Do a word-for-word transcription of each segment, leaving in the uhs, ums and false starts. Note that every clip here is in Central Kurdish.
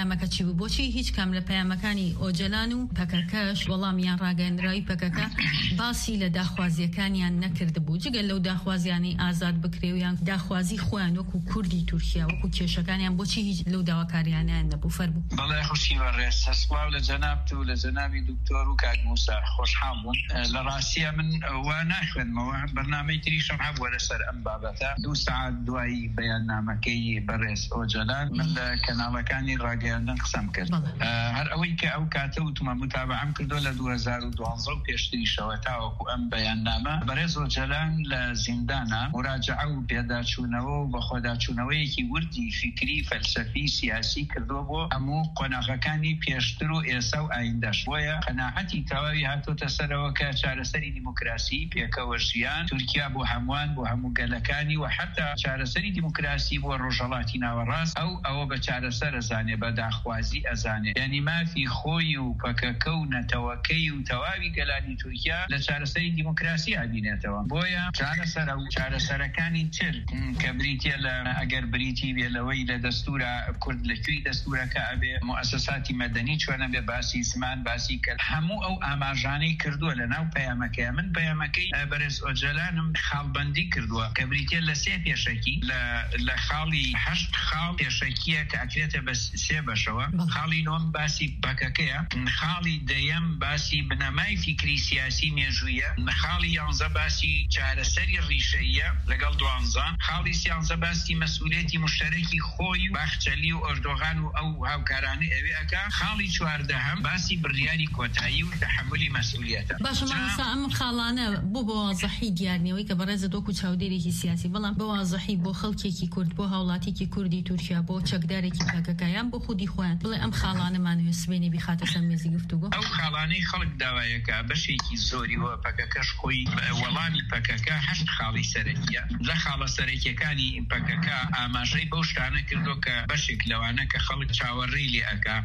پەیامەکە چی بوو؟ بۆچی هیچ کام لە پەیامەکانی ئۆجەلان و پەکەکەش وەڵامیان ڕاگەیاندراوی پەکەکە باسی لە داخوازیەکانیان نەکرد بوو جگەل لەو داخوازیانی ئازاد بکرێویان داخوازی خۆیان وەکو کوردی تورکیا وەکو کێشەکانیان بۆچی هیچ لەو داواکاریانیان نەبوو؟ فەرموو. بەڵێ خوشی بەڕێز هەسڵاو لە جەنابت و لە جەنابی دکتۆر و کاک موسا خۆشحاڵ بووم. لە ڕاستیە من وا ناخوێنمەوە بەرنامەی تریشم هەبووە لەسەر ئەم بابەتە دوو سەعات دوایی بەیاننامەکەی بەڕێز ئۆجەلان من لە کەناڵەکانی ڕاگەیاندن قسەم کرد. هەر ئەوەی کە ئەو کاتە وتمە متابعەم کردو لە دوو هەزار و دوانزە و پێشتریشەوە تاوەکو ئەم بەیاننامە بەڕێز ئۆجەلان لە زیندانە مراجعە و پێداچوونەوە و بەخۆداچوونەوەیەکی وردی فکری فەلسەفی سیاسی کردووە بۆ هەموو قۆناغەکانی پێشتر و ئێستا و ئایندەش. بۆیە قەناعەتی تەواوی هاتۆتە سەرەوە کە چارەسەری دیموکراسی پێکەوە ژیان تورکیا بۆ هەمووان بۆ هەموو گەلەکانی و حتا چارەسەری دیموکراسی بۆ ڕۆژهەڵاتی ناوەڕاست ئەو ئەوە بە چارەسەر ئەزانێ بە داخوازی ئەزانێ یعنی مافی خۆی و پەکەکە و نەتەوەکەی و تەواوی گەلانی تورکیا لە چارەسەری دیموکراسی ئابینێتەوە. بۆیە چارەسەر و چارەسەرەکانی تر کە بریتە لە ئەگەر بریتی بێ لەوەی لە دەستورە کورد لەکوێی دەستورەکە ئەبێ مؤسساتی مەدەنی چۆنە بێ باسی زمان باسی کرد هەموو ئەو ئاماژانەی کردووە لە ناو پەیامەکەی من پەیامەکەی بەرز ئۆجەلانم خاڵبەندی کردووە کە بریتە لە سێ پێشەکی لە خاڵی هەشت خاڵ پێشەکیە کە ئەکرێتە بە سێ بەشەوە. خاڵی نۆم باسی پەکەکەیە، خاڵی دەیەم باسی بنەمای فکری سیاسی مێژوویە، خاڵی یانزە باسی چارەسەری ڕیشەیە لەگەڵ دوانزە، خاڵی سیانزە باسی مەسئولێتی مشتەرەکی خۆی و باخچەلی و ئۆردۆغان و ئەو هاوکارانە ئەوێ ئەکا، خاڵی چواردەهەم باسی بڕیاری کۆتایی و تەحملی مەسئولیەتە. باشە مامۆستا ئەم خاڵانە بۆ بە وازەحی دیارنەوەی کە بەڕێزە دۆک و چاودێرێکی سیاسی بەڵام بە وازەحی بۆ خەڵکێکی کورد بۆ هاوڵاتێکی کوردی تورکیا بۆ چەکدارێکی پەکەکەیان بۆ خودی خۆیان بڵێ ئەم خاڵانەمانوێ سبێنێ بیخاتە سەر مێزی گفتوگۆ. ئەو خاڵانەی خەڵک داوایەکە بەشێکی زۆری وە پەکەکەش خۆی وەڵامی پەکەکە هەشت خاڵی سەرەکیە. لە خاڵە سەرەکیەکانی پەکەکە ئاماژەی بەو شتانە کردو کە بەشێک لەوانە کە خەڵک چاوەڕێی لێ ئەکا.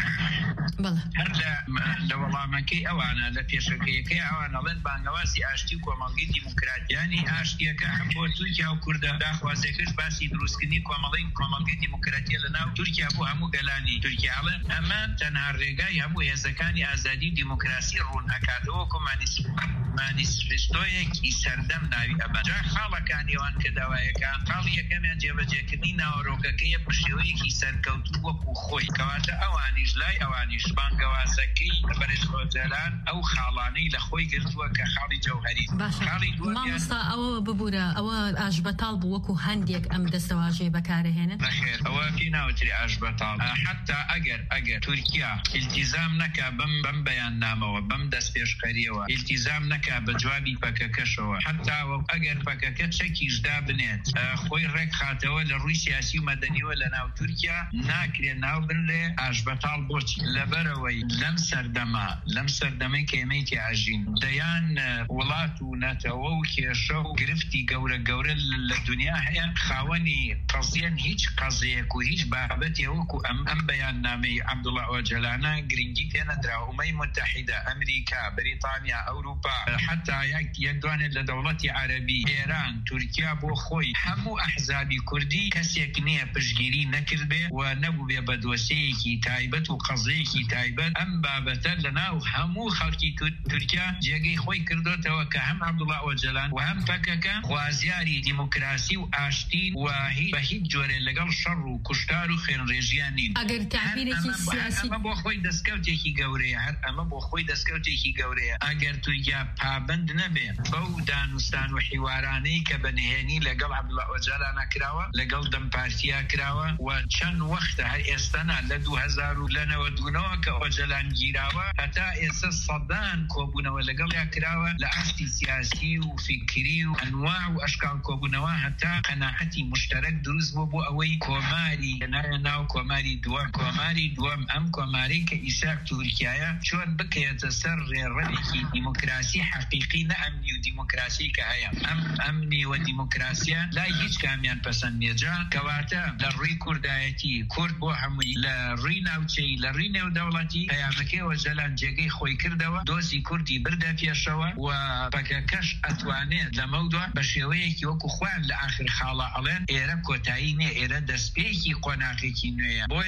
هەر لە وەڵامەکەی ئەوانە لە پێشەکەیەکەی ئەوانە ئەڵێن بانگەوازی ئاشتی و کۆمەڵگەی دیموکراتیانی ئاشتیەکە هەم بۆ تورکیا و کوردە داخوازیەکەش باسی دروستکردنی کۆمەڵی کۆمەڵگەی دیموکراتیە لە ناو تورکیا بۆ هەموو گەلانی تورکیا. ئەڵێن ئەمە تەنها ڕێگای هەموو هێزەکانی ئازادی و دیموکراسی ڕوون ئەکاتەوە کۆ مانیفێستۆیەکی سەردەم ناوی ئەمە. جا خاڵەکانیەوان کە داوایەکان خاڵی یەکەمیان جێبەجێکردنی ناوەڕۆکەکەیە بە شێوەیەکی سەرکەوتوو وەکو خۆی کەواتە ئەوانیش لای ئەوانیش بانگەوازەکەی بەرز ئۆجەلان ئەو خاڵانەی لە خۆی گرتووە کە خاڵی جەوهەری. مامۆستا ئەوە ببوورە ئەوە ئاژبەتاڵ بوو وەکو هەندێک ئەم دەستەواژەیە بەکارەهێنن؟ نەخێر ئەوە پێی ناوتری ئاژبەتاڵ. حتا ئەگەر ئەگەر تورکیا ئیلتیزام نەکا بەم بەم بەیاننامەوە بەم دەستپێشخەریەوە ئیلتیزام نەکا بە جوابی پەکەکەشەوە حتا ئەگەر پەکەکە چەکیشدا بنێت خۆی ڕێک خاتەوە لە ڕووی سیاسی و مەدەنیوە لە ناو تورکیا ناکرێت ناو بنرێ ئاژبەتاڵ بۆچی لەبەرەوەی لەم سەردەما لەم سەردەمەی کە ئێمەی تێئاژین دەیان وڵات و نەتەوە و کێشە و گرفتی گەورە گەورە لە دنیا هەیە خاوەنی قەزیەن هیچ قەزەیەک و هیچ بابەتێ وەکو ئەم ئەم بەیاننامەی عەبدوڵڵا ئۆجەلانە گرنگی پێنەدرا. ئومەی متحیدە ئەمریکا بریتانیا ئەوروپا حتا یەک دوانێت لە دەوڵەتی عەرەبی ئێران تورکیا بۆ خۆی هەموو ئەحزابی کوردی کەسێک نییە پشگیری نەکرد بێ و نەبوو بێ بە دۆسەیەکی تایبەت و قەزەیەکی تایبەت ئەم بابەتە لەناو هەموو خەڵکی تورکیا جێگەی خۆی کردوتەوە کە هەم عەبدوڵڵا ئۆجەلان و هەم پەکەکە خوازیاری دیموکراسی و ئاشتی و بە هیچ جۆرێ لەگەڵ شەڕ و کوشتار و خوێنڕێژیان نین. ئەگەر تعبیرێکی سیاسی ئەمە بۆ خۆی دەستکەوتێکی گەورەیە هەر ئەمە بۆ خۆی دەستکەوتێکی گەورەیە. ئەگەر تورکیا پابند نەبێ بەو دانوستان و حیوارانەی کە بەنهێنی لەگەڵ عەبدوڵڵا ئۆجەلانە کراوە لەگەڵ دەم پارتیا کراوە و چەند وەختە هەر ئێستانا لە دوو هەزار و لەنەوە دوونەوە کە ئۆجەلان گیراوە هەتا ئێستا سەدان کۆبوونەوە لەگەڵ یا کراوە لە ئاشتی سیاسی و فکری و ئەنواع و ئەشکال کۆبوونەوە هەتا قەناعەتی مشتەرەک دروست بوو بۆ ئەوەی کۆماری نایە ناو کۆماری دووەم کۆماری دووەم ئەم کۆماری کە ئیساق تورکیایە چۆن بکەوێتە سەر ڕێڕەوێکی دیموکراسی حەقیقی نە ئەمنی و دیموکراسی کە هەیە. ئەم ئەمنی و دیموکراسیە لای هیچ کامیان پەسەند نییە. کەواتە لە ڕووی کوردایەتی کورد بۆ هەمووی لە ڕووی ناوچەی لە ڕووی نێودەوڵەتی پەیامەکەی ئۆجەلان جێگەی خۆی کردەوە دۆزی کوردی بردە پێشەوە و پەکەکەش ئەتوانێت لەمەودا بە شێوەیەکی وەکو خوان لە ئاخر خاڵە ئەڵێن ئێرە کۆتایی نیە ئێرە دەستپێکی قۆناغێکی نوێیە. بۆیە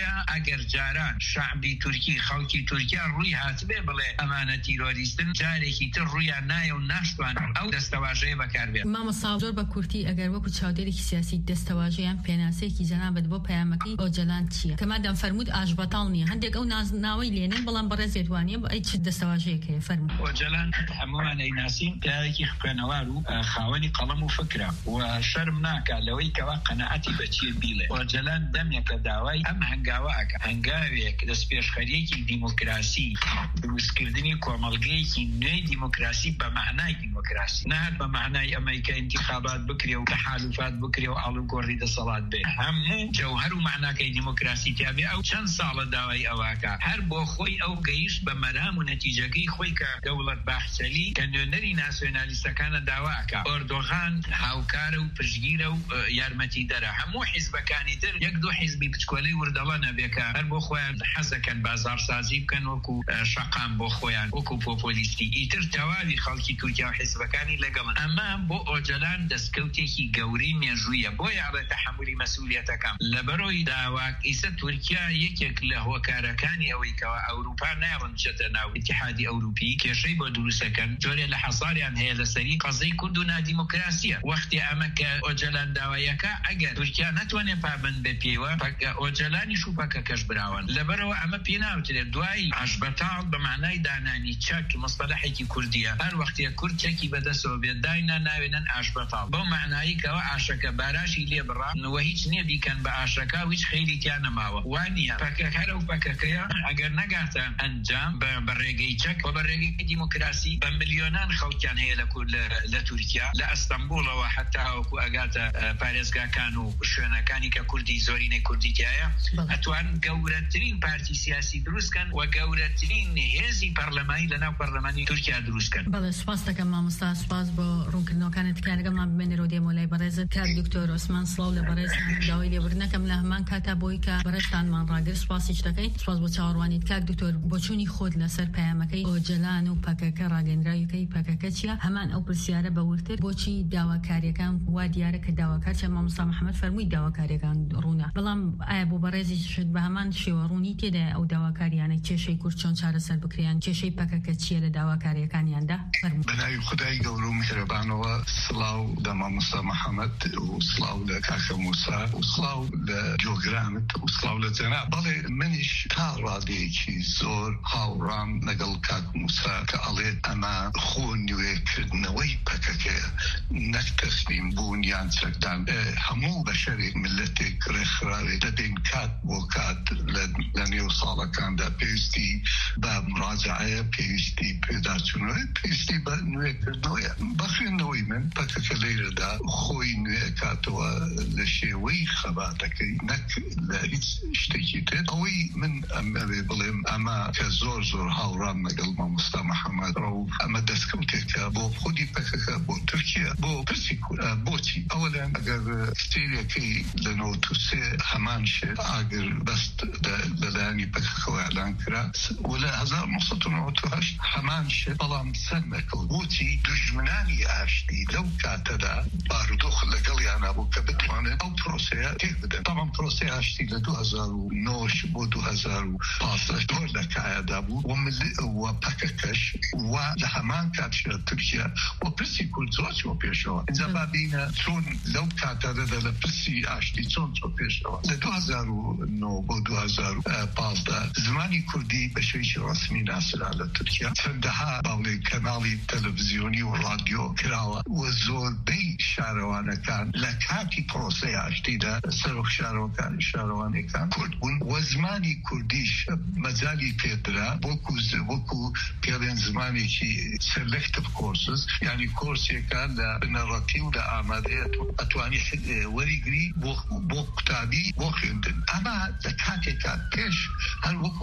بۆیە ئەگەر جاران شعبی تورکی خەڵکی تورکیا ڕووی هاتبێ بڵێ ئەمانە تیرۆریستن، جارێکی تر ڕوویان نایە و ناشتوان ئەو دەستەواژەیە بەکاربێت. مامۆستا زۆر بە کورتی ئەگەر وەکو چاودێرێکی سیاسی دەستەواژەیان پێناسەیەکی جەنابەت بۆ پەیامەکەی ئۆجەلان چییە؟ کە مادام فەرموود ئاژبەتاڵ نییە، هەندێک ئەو ناوەی لێنن بەڵام بەڕێزێت وانە بە ئەی چ دەستەواژەیەک هەیە فەرموود. ئۆجەلان هەمومان ئەیناسین پیاوێکی خوێنەوار و خاوەنی قەڵەم و فکرە و شەرم ناکات لەوەی کەوا قەنەعەتی بەچیە بیڵێ. ئۆجەلان دەمێکە داوای ئەم هەنگاوە ئەکە، هەنگاوێک دەستپێشخەریەکی دیموکراسی دروستکردنی کۆمەڵگەیەکی نوێی دیموکراسی بە معنای دیموکراسی، نەهات بە معنای ئەمەی کە انتخابات بکرێ و تەحالوفات بکرێ و ئاڵوگۆڕی دەسەڵات بێ. هەموو جەوهەر و معناکەی دیموکراسی تیابێ. ئەو چەند ساڵە داوای ئەواکە هەر بۆ خۆی ئەو گەیشت بە مەرام و نەتیجەکەی خۆی کە دەوڵەت باخچەلی کە نوێنەری ناسیۆنالیستەکانە داواکە. ئۆردۆغان هاوکارە و پشگیرە و یارمەتی دەرە. هەموو حیزبەکانی تر یەک دو حیزبی بچکۆلەی وردەڵە نەبێکە هەر بۆ خۆیان حەزەکەن بازارسازی بکەن وەکو شەقام بۆ خۆیان وەکو پۆپۆلیستی. ئیتر تەواوی خەڵکی تورکیا و حیزبەکانی لەگەڵن. ئەمە بۆ ئۆجەلان دەستکەوتێکی گەورەی مێژوویە، بۆیە ئەڵێ تەحمولی مەسئولیەتەکەم. لەبەرەوەی داواک ئیسە تورکیا یەکێک لە هۆکارەکانی ئەوەی کەوا ئەوروپا نایڕن چێتە ناو ئیتحادی ئەوروپی، کێشەی بۆ دروستەکەن جۆرێ لە حەساریان هەیە لەسەری قەزەی کورد و نادیموکراسیە. وەختی ئەمە کە ئۆجەلان داوایەکە ئەگەر تورکیا نەتوانێت پابند بە پێوە ئۆجەلانی شوپەکە کەش براون. لەبەرەوە ئەمە پێ ناوترێت دوای عەشبەتاڵ بە معنای دانانی چەک مصطلحێکی کوردیە. هەر وەختێ کورد چەکی بەدەستەوە بێت داینا ناوێنن عەشبەتاڵ، بەو معنایی کەەوە ئاشەکە باراشی لێ بڕا و هیچ نییە بیکەن بە ئاشەکە و هیچ خەیری تیان نەماوە. وانە پەکە هەرە و پەکەکەیە ئەگەر نەگاتە ئەنجام بە ڕێگەی چەک و بە ڕێگەی دیموکراسی بە ملیۆنان خەڵکیان هەیە لە تورکیا، لە ئەستەمبوڵەوە هەتا وەکو ئەگاتە پارێزگاکان و شوێنەکانی کە کوردی زۆرینەی کوردیتیایە ئەتوان گەورەترین پارتی سیاسی دروستکەن و گەورەترین هێزی پەرلەمانی لەناو پەرلەمانی تورکیا دروستکەن. بەڵێ سوپاس دەکەم مامۆستا، سوپاس بۆ ڕوونکردنەوەکانت کارەکەمان بمێنەرەوە دێمۆلای بەڕێزت کاک دکتۆر عوسمان سڵاو لە بەڕێزتان داوای لێبوردنەکەم لە هەمان کاتا بۆی کە بەڕێزتانمان ڕاگرت. سوپاسیش دەکەین. سوپاس بۆ چاوەڕوانیت کاک دکتۆر. بۆ چوونی خۆت لەسەر پەیامەکەی ئۆجەلان و پەکەکە ڕاگەندراویەکەی پەکەکە چییە؟ هەمان ئەو پرسیارە بەورتر بۆچی داواکاریەکان وا دیارە کە داواکار چە مامۆستا محەممەد فەرمووی داواکاریەکان ڕوونە، بەڵام ئایا بۆ بەڕێزی شت بە هەمان شێوەڕوونی تێدا ئەو داواکاریانە کێشەی کورد چۆن چارەسەر بکریان، کێشەی پەکەکە چییە لە داواکاریەکانیاندا؟ بەناوی خودای گەورە و میهرەبانەوە سڵاو لە مامۆستا محەممەد و سڵاو لە کاکە موسا و سڵاو لە جۆگرانت و سڵاو لە جەناب. بەڵێ منیش تا ڕادەیەکی زۆر هاوڕام لەگەڵ کاک موسا کە ئەڵێت ئەمە خۆ نوێکردنەوەی پەکەکە نەک تەسلیم بوون یان چەکدان. هەموو بەشەرێک ملەتێک ڕێکخراوێت دەبێن کات بۆ کات لە نێو ساڵەکاندا پێویستی بە مراجعەیە، پێویستی پێداچوونەوەی، پێویستی بە نوێکردنەوەیە. بەخوێندنەوەی من پەکەکە لێرەدا خۆی نوێ کاتەوە لە شێوەی خەباتەکەی نەک لە هیچ شتێکی تر. ئەوەی من ئەمەوێ بڵێم ئەمە کە زۆر زۆر هاوڕام لەگەڵ مامۆستا محەممەد ڕە و ئەمە دەستکەوتێکە بۆ خودی پەکەکە بۆ تورکیا بۆ پرسی بۆچی ئەوەلەن ئەگەر ستێریەکەی لە نۆتوسێ هەمان شێت ئاگر بەست لەلایانی پەکەکەەوە ئەلان کرا و لە هەزار و نۆسەد و نۆڤەت و هەشت هەمان شێت، بەڵام سەر نەکەوت. بۆچی دوژمنانی ئاشتی لەو کاتەدا بارودۆخ لەگەڵیانە بوو کە بتوانێت ئەو پرۆسەیە تێک بدەن. تەمام پرۆسەی ئاشتی لە دوو هەزار و نۆ بۆ دوو هەزار و پانزدە زۆر لە کایەدا بوو و پەکەکەش و لە هەمان کاتشە تورکیا و پرسی کورد زۆر چۆ پێشەوە. اینجا بابینە چۆن لەو کاتەدا لە پرسی ئاشتی چۆن چۆ پێشەوە. لە دوو هەزار و نۆ بۆ دوو هەزار و پانزدە زمانی کوردی بە شێوەیەکی ڕەسمی ناسرا لە تورکیا. چەندەها باڵێ کەناڵی تەلەڤیزیۆنی و رادیۆ کراوە و زۆربەی شارەوانەکان لە کاتی پرۆسەی ئاشتیدا سەرۆک شارەوەکانی شارەوانەکان کورد بوون و زمانی کوردیش مەجالی پێدرا وەکو وەکو پێڵێن زمانێکی سلکتیڤ کۆرسز، یعنی کۆرسێکە لە بنەڕەتی و لە ئامادەیەت ئەتوانی وەریگری بۆ قوتابی بۆ خوێندن. ئەمە لە کاتێکا پێش هەر وەکو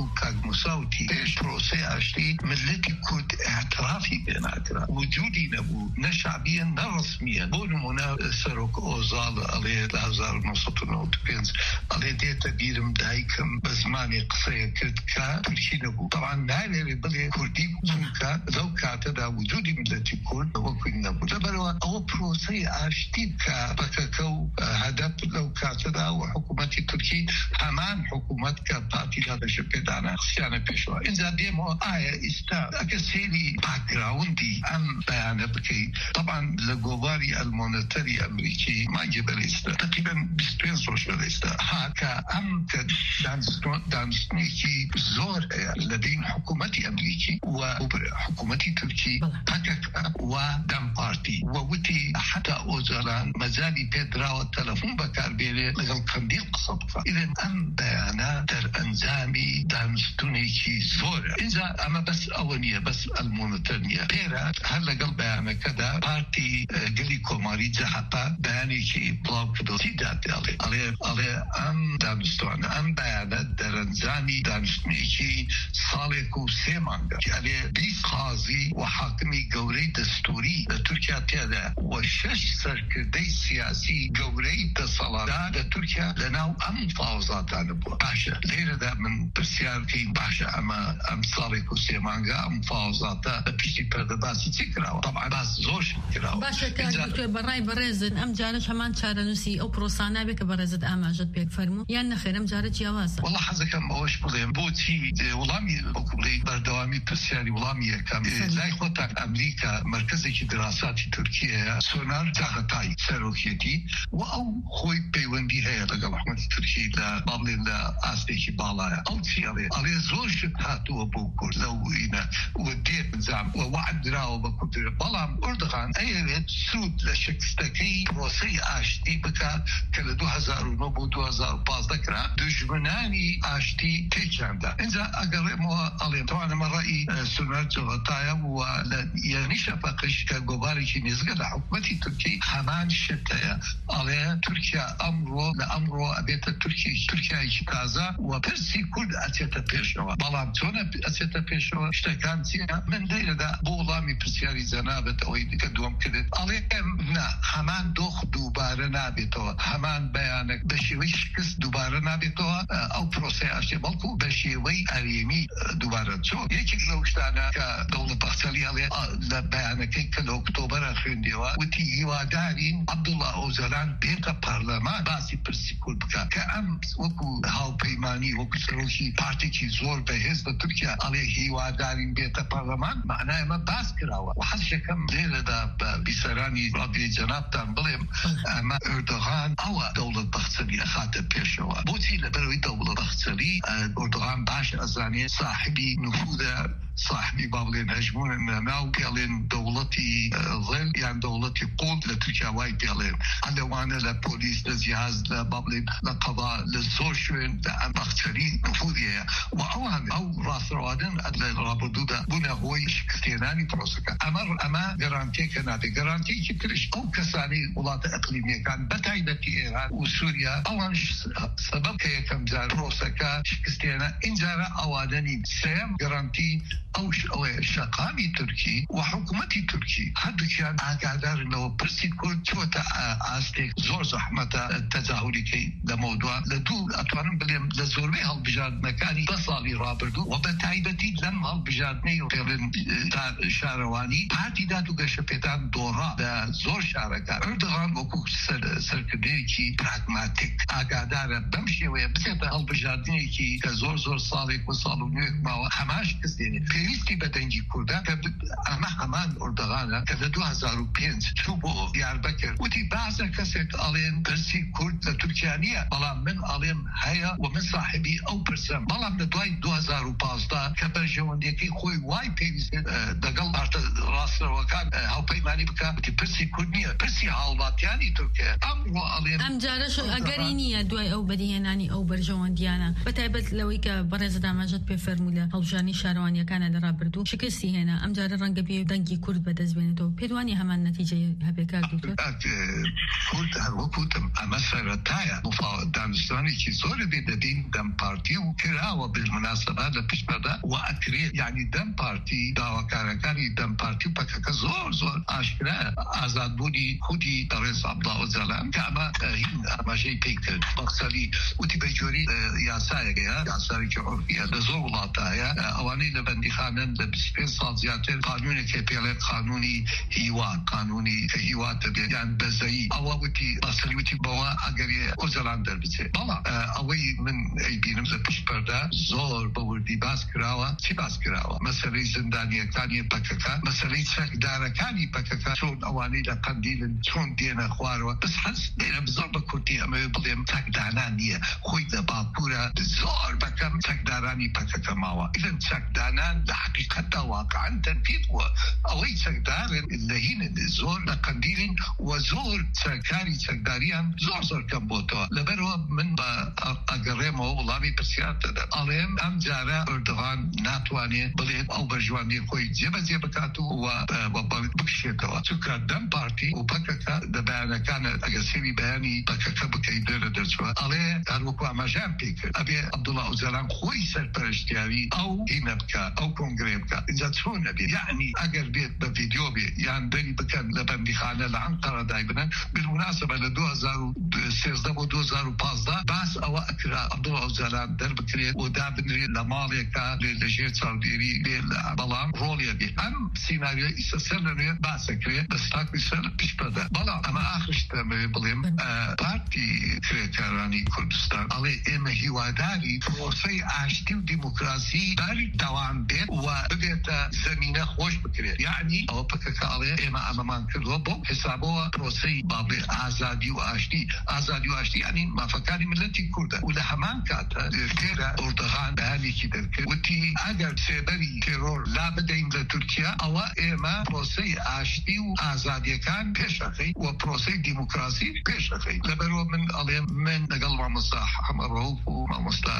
وەکو کاک موساوتی پێش پرۆسەی ئاشتی ملەتی کورد اعترافی پێ ناکرا وجودی نەبوو نە شعبیە نە ڕسمیە بۆ نمونە سەرۆک ئۆزاڵ ئەڵێ لە هەزار و نۆسەد و نۆ و پێنج ئەڵێ دێتە بیرم دایکم بە زمانی قسەیە کرد کە تورکی نەبوو طبعا ناوێرێ بڵێ کوردی چونکە لەو کاتەدا وجودی ملەتی کورد وەکوی نەبوو لەبەرەوە ئەوە پرۆسەی ئاشتی کە بەکەکە و هەدەف لەو کاتەدا و حکوومەتی تورکی هەمان حکوومەت کە پارتیدا دەشە پێدانا خسیانە پێشەوە اینجا دێمەوە ئایا ئێستا ئەگە سێری باکگراوندی ئەم بەیانە بکەیت طبعا لە گۆواری ئەلمۆنەتەری ئەمریکی مانگێ بەرێستا تقریبا بیست و پێنج ڕۆژ بەرێستا هاکە ئەم کە دانستنێکی زۆر لەبین حکوومەتی ئەمریکی و حکوومەتی تورکی پەکەکە و دەم پارتی و وتی حتا ئۆجاران مەجای پێدراوە تەلەفۆن بەکاربێنێ لەگەڵ کەندیل قسە بکە ئیدن ئەم بەیانە دەرئەنجامی دانستنێکی زۆرە اینجا ئەمە بەس ئەوە نییە بەس ئەلمۆنەتەر نییە پێرە هەر لەگەڵ بەیانەکەدا پارتی گەلی کۆماری جەهەپا بەیانێکی بڵاو کردو چیدا دێڵێ ئەڵێ ئەڵێ ئەم دانستوانە ئەم بەیانە دەرئەنجامی دانستنێکی ساڵێک و سێ مانگە ئەلێ بیست قازی و حاکمی گەورەی دەستوری لە تورکیا تێدا و شەش سەرکردەی سیاسی گەورەی دەسەڵاتدا لە تورکیا لەناو ئەم مفاوزاتانە بووە باشە لێرەدا من پرسیارکەی باشە ئەمە ئەم ساڵێک و سێ مانگە ئەم مفاوزاتە لە پشتی پەردە باسی چی کراوە طبعا باس زۆر کراوە باشە کە بەڕای بەڕێزن ئەم جارش هەمان چارەنووسی ئەو پرۆسانە بێت کە بەڕێزت ئاماژەت پێک فەرموو یان نەخێر ئەم جارە جیاوازە وەڵا حەزەکەم ئەوەش بڵێم بۆچی وەڵامی وەکو بڵێ بەردەوامی پرسیاری وەڵامی یەکەم لای خۆتان ئەمریکا مرکزێکی دراساتی تورکیەیە سۆنار جاغەتای سەرۆکیەتی و ئەو خۆی پەیوەندی هەیە لەگەڵ حکومەتی تورکی لە بابلێن لە ئاستێکی باڵایە ئەو چی ئەڵێ ئەڵێ زۆر شت هاتووە بۆ کورد لەو ئینە و دێت بنجام و وعد دراوە بە کوردرە بەڵام ئۆردۆغان ئەیەوێت سوود لە شکستەکەی پرۆسەی ئاشتی بکات کە لە دوو هەزار و نۆ بۆ دوو هەزار و پانزدە کرا دژمنانی ئاشتی تێکیاندا اینجا ئەگەڕێمەوە ئەڵێم توانەمە ڕەئی سۆنار جاغەتایە و لە یانی شەفەقش کە گۆبارێکی نێزگە لە حکومەتی تورکی هەمان شتەیە ئەڵێ تورکیا ئەمڕۆ لە ئەمڕۆ ئەبێتە تورکی تورکیایکی تازە و پرسی کورد ئەچێتە پێشەوە بەڵام چۆنە ئەچێتە پێشەوە شتەکان چیە من دەیرەدا بۆ وەڵامی پرسیاری جەنابەت ئەوەی دیکە دووەم کرد ئەڵێ ئەم نا هەمان دۆخ دووبارە نابێتەوە هەمان بەیانە بە شێوەی شکست دووبارە نابێتەوە ئەو پرۆسەی ئاشتی بەڵکو بە شێوەی ئەرێمی دووبارە چۆن یەکێک لەو شتانە کە دەوڵەت بەخچەلی هەڵێ لە بەیانەکەی کە لە ئۆکتۆبەرە خوێندەوە وتی هیوادارین عەبدوڵڵا ئۆجەلان بێتە پەرلەمان باسی پرسی کورد بکات کە ئەم وەکو هاوپەیمانی وەکو سەرۆکی پارتێکی زۆر بەهێز بە تورکیا ئەڵێ هیوادارین بێتە پەرلەمان معنای ئەمە باس کراوە و حەزێکم لێرەدا بە بیسەرانی ڕادیۆی جەنابتان بڵێم ئەمە ئۆردۆغان ئەوە دەوڵەت بەخچەلی ئەخاتە پێشەوە بۆچی لەبەرەوەی دەوڵەت بەخچەلی ئۆردۆغان باش ئەزانێت صاحبی نفوذە صاحبی بابلێن هەژمونن ناو پێڵێن دەوڵەتی ظل یان دەوڵەتی قوڵ لە تورکیا وای پێڵێن ئەندەوانە لە پۆلیس لە جیهاز لە بابلێن لە قەضا لە زۆر شوێن لە ئەم بەخچەری نفوذیە و ئەوان ئەو ڕاستڕەوادن لە ڕابردوودا بوونە هۆی شکستێنانی پرۆسەکە ئەمە ئەمە گەرانتێکە نابێت گەرانتێکی ترش ئەو کەسانی وڵاتە ئەقلیمیەکان بەتایبەتی ئێران و سووریا ئەوان سەبەب کە یەکەم جار پرۆسەکە شکستێنە اینجارە ئەوادەنی سێم گەرانتی ئەوش ئەوەیە شەقامی تورکی و حکوومەتی تورکی هەردووکیان ئاگادارنەوە پرسی کورد چۆتە ئاستێک زۆر زەحمەتە تەجاهولیکەی لە مەودووە لە دوو ئەتوانم بڵێم لە زۆربەی هەڵبژاردنەکانی بە ساڵی ڕابردوو و بە تایبەتی لەم هەڵبژاردنەی و پێڵێن شارەوانی پارتی داد و گەشەپێدان دۆڕا لە زۆر شارەکان ئۆردۆغان وەکو سەرکردەیەکی پراگماتیک ئاگادارە بەم شێوەیە بچێتە هەڵبژاردنێکی کە زۆر زۆر ساڵێک و ساڵ و نوێک ماوە هەماش کەسێنێت پێویستی بە دەنگی کوردە کە ئەمە هەمان ئۆردۆغانە کە لە دوو هەزار و پێنج چوو بۆ دیاربەکر وتی بازە کەسێک ئەڵێن پرسی کورد لە تورکیا نییە بەڵام من ئەڵێم هەیە و من صاحبی ئەو پرسم بەڵام لە دوای دوو هەزار و پانزدە کە بەرژەوەندیەکەی خۆی وای پێویست لەگەڵ ڕاستەوەکان هاوپەیمانی بکە وتی پرسی کورد نییە پرسی هاوڵاتیانی تورکیا ئەمڕۆ ئەڵێن ئەم جارەش ئەگەری نییە دوای ئەو بەدیهێنانی ئەو بەرژەوەندیانە بەتایبەت لەوەی کە بەڕێز داماژەت پێ فەرموو لە هەڵبژاردنی شارەوانیەکانە لە ڕابردوو شکستی هێنا ئەم جارە ڕەنگە بێ دەنگی کورد بەدەستبێنێتەوە پێدوانی هەمان نەتیجەی هەبێکا دوتر کورد هەروەکوتم ئەمە سەرەتایە دانیشتوانێکی زۆرە بێ دەبین دەم پارتی و کراوە بالمناسبە لە پشتبەدا و ئەکرێت یعنی دەم پارتی داواکارەکانی دەم پارتی و پەکەکە زۆر زۆر ئاشکرا ئازادبوونی خودی بەڕێز عەبدوڵڵا ئۆجەلان کە ئەمە هین ئاماژەی پێی کرد مەقسەدی وتی بەجۆری یاسایەکەیە یاساوێکی عورفیە لە زۆر وڵاتایە ئەوانەی لە بەندیخانەن لە بیست و پێنج ساڵ زیاتر قانونێکی پێڵێت قانونی هیوا قانونی هیوا دەبێت یان بەزەیی ئەوە وتی بەسەری وتی بەوە ئەگەری ئۆجەلان دەربچێت بەڵام ئەوەی من ئەیبینم لە پشتپەردە زۆر بە وردی باس کراوە چی باس کراوە مەسەلەی زندانیەکانی پەکەکە مەسەلەی چەکدارەکانی پەکەکە چۆن ئەوانەی لە قەندیلن چۆن دێنە خوارەوە بەس حەز لێرە زۆر بە کورتی ئەمە بڵێم چەکدانان نییە خۆی لە باکوورە زۆر بەکەم چەکدارانی پەکەکە ماوە ئیدن چەکدانان لە حەقیقەتدا واقعاً تەنقید بووە ئەوەی چەکدارن لە هینن زۆر لە قەندیلن و زۆر چەکاری چەکداریان زۆر زۆر کەم بۆتەوە لەبەرەوە من بە ئەگەڕێمەوە وڵامی پرسیار دەدەم ئەڵێم ئەم جارە ئەردوغان ناتوانێت بڵێت ئەو بەژوانی خۆی جێبەجێ بکات و بکشێتەوە چونکە دەم پارتی و پەکەکە لە بەیانەکانە ئەگەر سێوی بەیانی پەکەکە بکەیت دێرە دەرچوە ئەڵێ هەروەکو ئاماژەیان پێ کرد ئەبێ عەبدوڵڵا ئۆجەلان خۆی سەرپەرشتیاوی ئەو هینە بکە ئەو کۆنگرێ بکە اینجا چۆن نەبێت یعنی ئەگەر بێت بە ڤیدیۆ بێت یان دەری بکەن لە بەندیخانە لە ئەنقەرە دای بنن بالمناسبە لە دوو هەزار و سێزدە بۆ دوو هەزار و پانزدە باس ئەوە ئەکرا عەبدوڵڵا ئۆجەلان دەربکرێت و دابنرێت لە ماڵێکە لەژێر چاودێری بێ بەڵام ڕۆڵیە بێت ئەم سیناریۆ ئیسە سەر لەنوێ باسەکرێت دەستاقی سەر پشتپەردە بەڵام ئەمە ئاخرشتە بڵێم پارتی کرێکارانی کوردستان ئەڵێ ئێمە هیواداری پرۆسەی ئاشتی و دیموکراسی بەری دەوام بێت و ببێتە زەمینە خۆش بکرێت یعنی ئەوە پەکەکە ئەڵێ ئێمە ئەمەمان کردووە بۆ حسابەوە پرۆسەی بابێ ئازادی و ئاشتی ئازادی و ئاشتی یعنی مافەکانی ملەتی کوردە و لە هەمان کاتە لێرە ئۆردەغان بەیانێکی دەرکرد وتی ئەگەر سێبەری تێرۆر لا بدەین لە تورکیا ئەوە ئێمە پرۆسەی ئاشتی و ئازادیەکان پێشەخەی و پرۆسەی دیموکراسی پێشەخەی لەبەرەوە من ئەڵێم من لەگەڵ مامۆستا حەمە ڕەوف و مامۆستا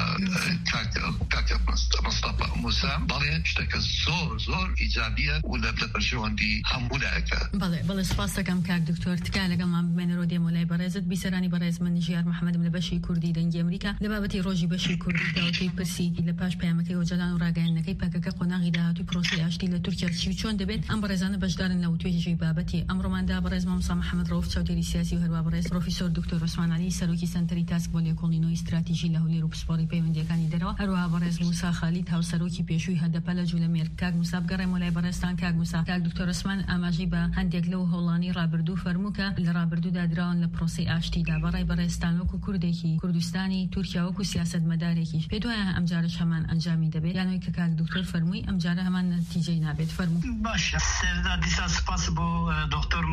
کاکە مستەفا موسا بەڵێ شتەکە زۆر زۆر ئیجابیە و لە پەرژەوەندی هەموو لایەکە بەڵێ بەڵێ سپاس دەکەم کاک دکتۆر تکا لەگەڵمان بمێنەرەوە دێمە لای بەڕێزت بیسەرانی بەڕێز من ژیار محەممەدم لە بەشی کوردی دەنگی ئەمریکا لە بابەتی ڕۆژی بەشی کوردی داوەکەی پرسی لە پاش پەیامەکەی ئۆجەلان و ڕاگەیاندنەکەی پەکەکە قۆناغی داهاتووی پرۆسی ئاشتی لە تورکیا چی چۆن دەبێت ئەم بەڕێزانە بەشدارن لە وتوێژی بابەتی ئەمڕۆماندا بەڕێز مامۆستا محەممەد ڕەوف چاودێری سیاسی و هەروە بەڕێز پرۆفیسۆر دکتۆر عوسمان عەلی سەرۆکی سەنتەری تاسک بۆ لێکۆڵینەوەی استراتیژی لە هەولێر و پسپۆڕی پەیوەندیەکانی دەرەوە هەروەها بەڕێز موسا خالید هاوسەرۆکی پێشووی هەدەپە لە جوولەمێر کاک موسا بگەڕێمەوە لای بەڕێزتان کاک موسا کاک دکتۆر عوسمان ئاماژەی بە هەندێک لەو هەوڵانی ڕابردوو فەرمووکە لە ڕابردوودا دراون لە پرۆسی ئاشتیدا بەڕای بەڕێزتان وەکو کوردێکی کوردستانی تورکیا وەکو سیاسەتمەدارێکی پێ دوایە ئەم جارش هەمان ئەنجامی دەبێت یانەوەی کە کاک دکتۆر فەرمووی ئەم جارە هەمان نەتیجەی نابێت فەرموو باشە سێردا دیسا سپاس بۆ دکتۆر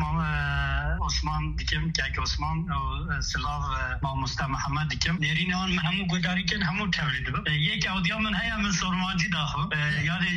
عوسمان دیکەم کاک عوسمان و سلااو مامۆستا محەممەد دیکەم نێرینەوان من هەموو گۆداریکەن هەموو تەولید بم یەک ئەودیا من هەیە من سۆرمانجی داخۆ یاری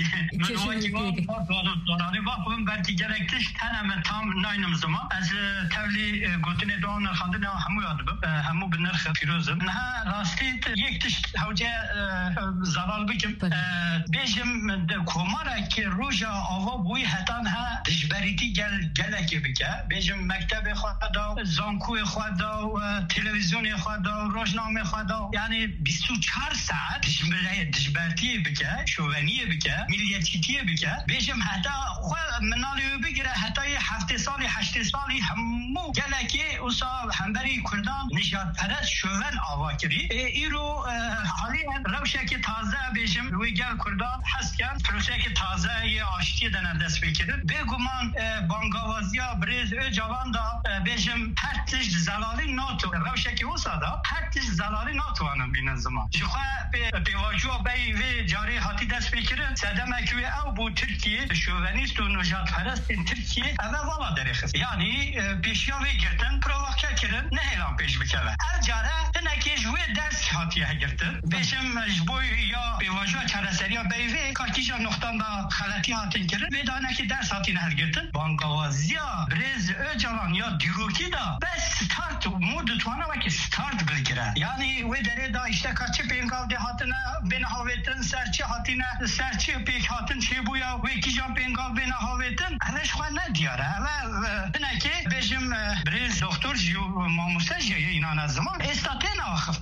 من باخۆم بەرکی گەلێک تشت هەنەمە تام ناینم زمان ئەز تەولی گوتنێ دوام نەخاندنەوە هەموو یاد بم هەموو بنرخ پیرۆزم نها ڕاستیت یەک تشت هەوجێ زەڵال بکەم بێژم کۆمارێکی ڕۆژە ئاوا بووی هەتان هە دژبەریتی گەلێکی بکە بێژم مەکتەبێ خوادا زانکوی خوادا و تلویزیۆنی خوادا و ڕۆژنامەی خوادا یعنی بیست و چوار ساعت دژبەرتی بکە شۆڤەنیە بکە میلیەتیتیە بکە بێژم هەتا مناڵی بگیرە هەتای هەفتێ ساڵی هەشتێ ساڵی هەموو گەلێکی ئوسا هەمبەری کوردان نژادپەرست شۆڤەن ئاوا کردی ئیرۆ حالیان ڕەوشێکی تازە بێژم وی گەل کوردان حەستکەن پرۆسێکی تازە یە ئاشتی دەنە دەست پێکردن بێگومان بانگاوازیە برێز ئۆجەڵاندا بێژم هەر تشت زەلالی ناتو ڕەوشێکی وسادا هەر تشت زەلالی ناتوانم بینن زمان ژخوا پێواژووە بەی وێ جارێ هاتی دەست پێکردن سەدەمەکوێ ئەو بۆ تورکیە شۆڤەنیست و نژادپەرستین تورکیە ئەوە وەڵا دەرێخست یعنی پێشیا وێ گرتن پرۆڤاکە کردن نەهێلان پێش بکەوە ئەر جارە هەنێکیش وێ دەست هاتیە هەگرتن بێژم ji bo ya pêvajoya çareseriya beyvê kartîja noxtan da xeletî hatin kirin vê danekî ders hatîne hilgirtin bangawaziya birêz Öcalan ya dîrokî da bes start mû ditwana wekî start bigire yanî wê derê da îşteka çi pêngavdê hatine bên havêtin serçî hatîne serçî pêk hatin çê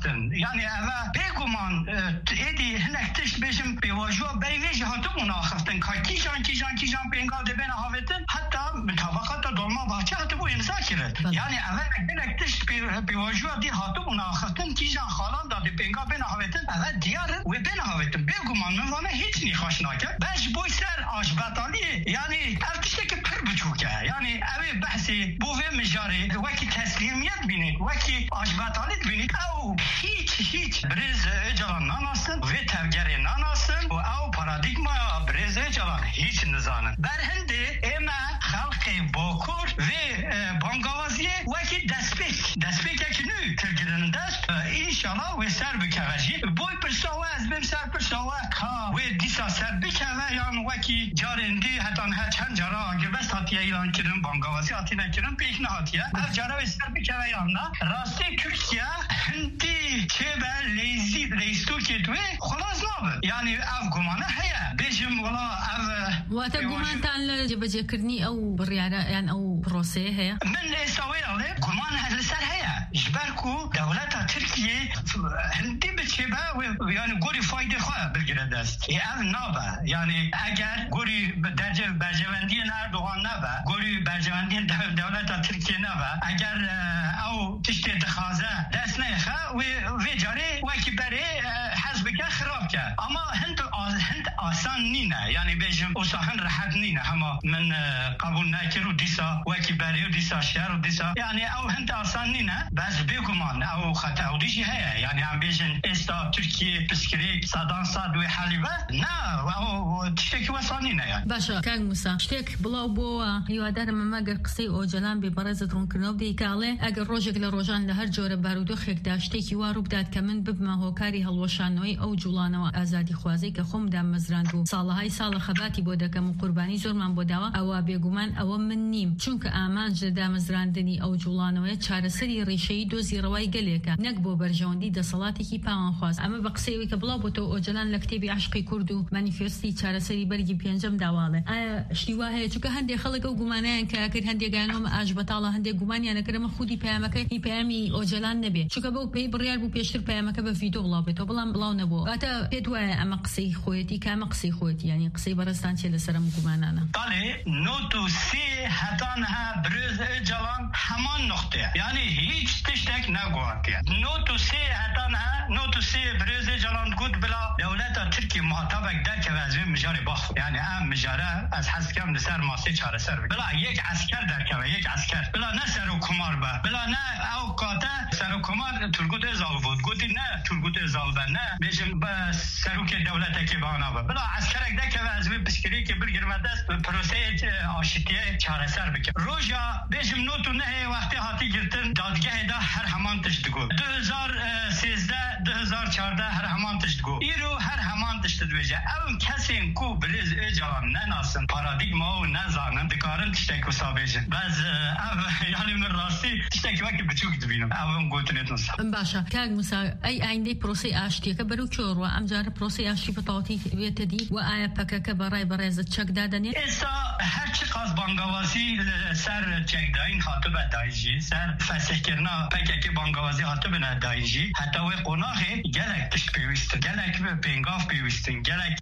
ناخستن يعني اما بيگومان ایدی هنک تشت بشم بواجوا بیویج هاتو ناخستن که کیجان کیجان کیجان بینگا دبن هاوتن حتی متوافقات دولما باچه هاتو امضا کرد یعنی اول هنک تشت بواجوا دی هاتو ناخستن کیجان خالان داد بینگا بین هاوتن اول دیار و بین هاوتن بيگومان من وانا هیچ نخواش ناکه باش بوی سر آشبطالی یعنی ارتشته که پر بچوکه یعنی اوی بحثی بوه مجاری وکی تسلیمیت بینید وکی آشبطالیت بینید او هیچ هیچ برز اجلان ناناستن و تفگر ناناستن و او پارادیگما برز اجلان هیچ نزانن برهنده اما خلق باکور و بانگاوازی وکی دستپیک دستپیک اکی نو ترگرن دست انشالله و سر بکوشی بوی پرساوه از بیم سر پرساوه که و دیسا سر بکوه یان وکی جارندی حتی نه چند جارا اگر بس هاتیه ایلان کرن بانگاوازی هاتی نکرن پیک نه هاتیه اف جارا و سر بکوه یان نه راسته ترکیه هندی چه به لیزی لیستو کدوه خلاص نابه یعنی اف گمانه هیا بجم ولا اف واتا گمان تان لجبجه کرنی او بریاره یعنی او پروسه هیا من استوی علی گمان هل سر هیا جبرکو دولت ترکیه هندی بچه به یعنی گوری فایده خواه بگیره دست ای اف نابه یعنی اگر گوری درجه برجوندی اردوغان نبه گوری برجوندی دولت ترکیه نبه اگر او تشت اتخاذه دست نیخه و جاره وکی بره حزب که خراب که اما هند هند آسان نینه یعنی بیجم اوساهن راحت نینه اما من قبول نکر و دیسا وکی بره و دیسا شهر و دیسا یعنی او هند آسان نینه بس بگمان او خطا او دیجی هیا یعنی هم بیجن استا ترکیه پسکری صدان صد و حلیبه نه او تشتکی واسان نینه یعنی باشا کاغ موسا شتێک بڵاو بۆەوە هیوادارم ئەمەگەر قسەی ئۆجەلان بێ بەڕێزت ڕوونکردنەوە بدەی کاڵێ ئەگەر ڕۆژێک لە ڕۆژان لە هەر جۆرە بارودۆخێکدا شتێکی وا ڕوو بدات کە من ببمە هۆکاری هەڵوەشانەوەی ئەو جوڵانەوە ئازادی خوازەی کە خۆمدا مەزراند و ساڵەهای ساڵە خەباتی بۆ دەکەم و قوربانی زۆرمان بۆ داوە ئەوە بێگومان ئەوە من نیم چونکە ئامانج لە دامەزراندنی ئەو جوڵانەوەیە چارەسەری ڕێشەیی دۆزی ڕەوای گەلێکە نەک بۆ بەرژەوەندی دەسەڵاتێکی پاوان خواست ئەمە بە قسەیەوەی کە بڵاو بۆتەوە ئۆجەلان لە کتێبی عاشقی کورد و مانیفێستی چارەسەری بەرگی پێنجەم داواڵێ ئایا شتی وا هەیە چونکە هەندێک خەڵک ئەو گومانیان کە کرد هەندێکیانەوە ئاش بەتاڵە هەندێک گومانیانە کردمە خودی پەیامەکەی هی پەیامی ئۆجەلان نەبێت چونکە بەو پێی بڕیار بوو پێشتر پەیامەکە بە ڤیدیۆ بڵاو بێتەوە بەڵام بڵاو نەبووە واتە پێت وایە ئەمە قسەی خۆیەتی کامە قسەی خۆیەتی یعنی قسەی بەڕێستان چێ لەسەرم گومانانە بەڵێ نۆت و سێ هەتانها برز ئۆجەلان هەمان نقطەیە یعنی هیچ تشتێک نەگواتیە نۆت و سێ هەتانها نۆت و سێ برز ئۆجەلان گوت بلا دەولەتە ترکی مهاتەبێک دەرکەوە از وێ مژاری باخ یعنی ئەم مژارە از حەزکەم لەسەر ماسی چارەسەر بێت بلا یەک عەسکەر دەرکەوە یەک عەسکەر بلا نە سەر و کومار بە بلا نە ئەو کاتە سەر و کومار تورگوت ئۆزاڵ بوو گوتی نە تورگوت ئۆزاڵ بە نە بێژم بە سەرۆکێ دەولەتێکی بەهانا بە بلا عەسکەرێک دەکەوە از وێ پشکرێکی بگرمە دەست پرۆسەیەک ئاشتیە چارەسەر بکە ڕۆژە بێژم نۆت و نەهەیە وەختی هاتی گرتن دادگەهێدا هەر هەمان تشت گوت دو هزار و سێزدە دو هزار و چاردە هەر هەمان تشت گوت ئیرۆ هەر هەمان تشت دوێژە ئەو کەسێن کو برێز ئۆجەڵان نەناسن پارادیگما و نەزانن دکارن تشتێک وسا بێژن بەس یعنی من ڕاستی تشتێکی وەکی بچووک دبینم ئەوم گوتنێتن سا باشە کاک موسا ئەی ئایندەی پرۆسەی ئاشتیەکە بەرەو چۆڕوە ئەم جارە پرۆسەی ئاشتی بەتەواوەتی بێتە دی و ئایا پەکەکە بەڕای بەڕێزت چەک دادەنێت ئێستا هەرچی قاس بانگاوازی سەر چەکداین هاتبە دایژی سەر فەسحکردنا پەکێکی بانگاوازی هاتبنە دایژی هەتا وێ قۆناغێ gelek tişt pêwîstin gelek pêngav pêwîstin gelek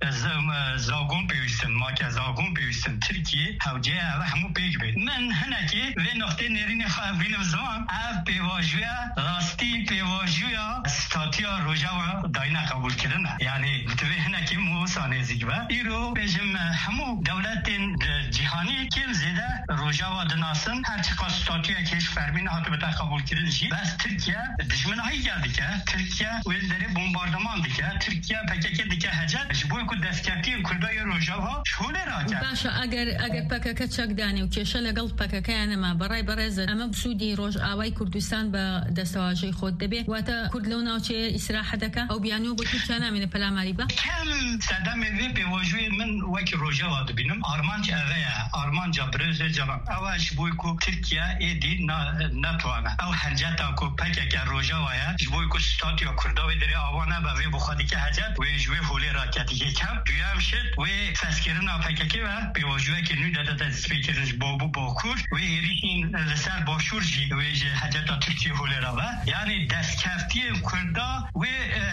zagon pêwîstin make zagon pêwîstin Tirkiye hewceya ev hemû pêk bê min hinekê vê noxtê nêrînê xwe bînim ziman ev pêvajoya rastî pêvajoya statiya rojava dayîna qebûlkirin e yani divê hinekê wisa nêzik be îro bêjim hemû dewletên cîhanî kêm zêde rojava dinasin her çi qas statiyek hêj fermîn hatibe te qebûlkirin jî bes Tirkiye dijminahî gel dike Tirkiye wê derê bombardeman dike Tirkiye P K K dike hecet ji bo ku destkeftiyên Kurdaya rojava şolê rake باشە ئەگەر ئەگەر پەکەکە چەکدانێ و کێشە لەگەڵ پەکەکەیانەما بەڕای بەڕێزت ئەمە سوودی ڕۆژ ئاوای کوردستان بە دەستەواژەی خۆت دەبێت واتە کورد لەو ناوچەیە ئیسراحەت دەکا ئەو بیانوە بۆ تورکیا نامێنێ پەلاماری بە کەم سدم وی به وجوه من وکی روجا و بینم آرمانج اوه آرمانجا برز جلان اوش بوی کو ترکیه ایدی نتوانه او حجتا کو پکک روجا ویا جبوی کو ستاتیا کرداوی دری آوانه به وی بخوادی که حجت و جوی هولی راکتی که کم دویم شد و فسکرنا پککی و به وجوه که نو داده تا سپیکرش بابو باکور و ایریشین لسر باشور جی و حجتا ترکیه هولی را و یعنی دستکفتی کردا و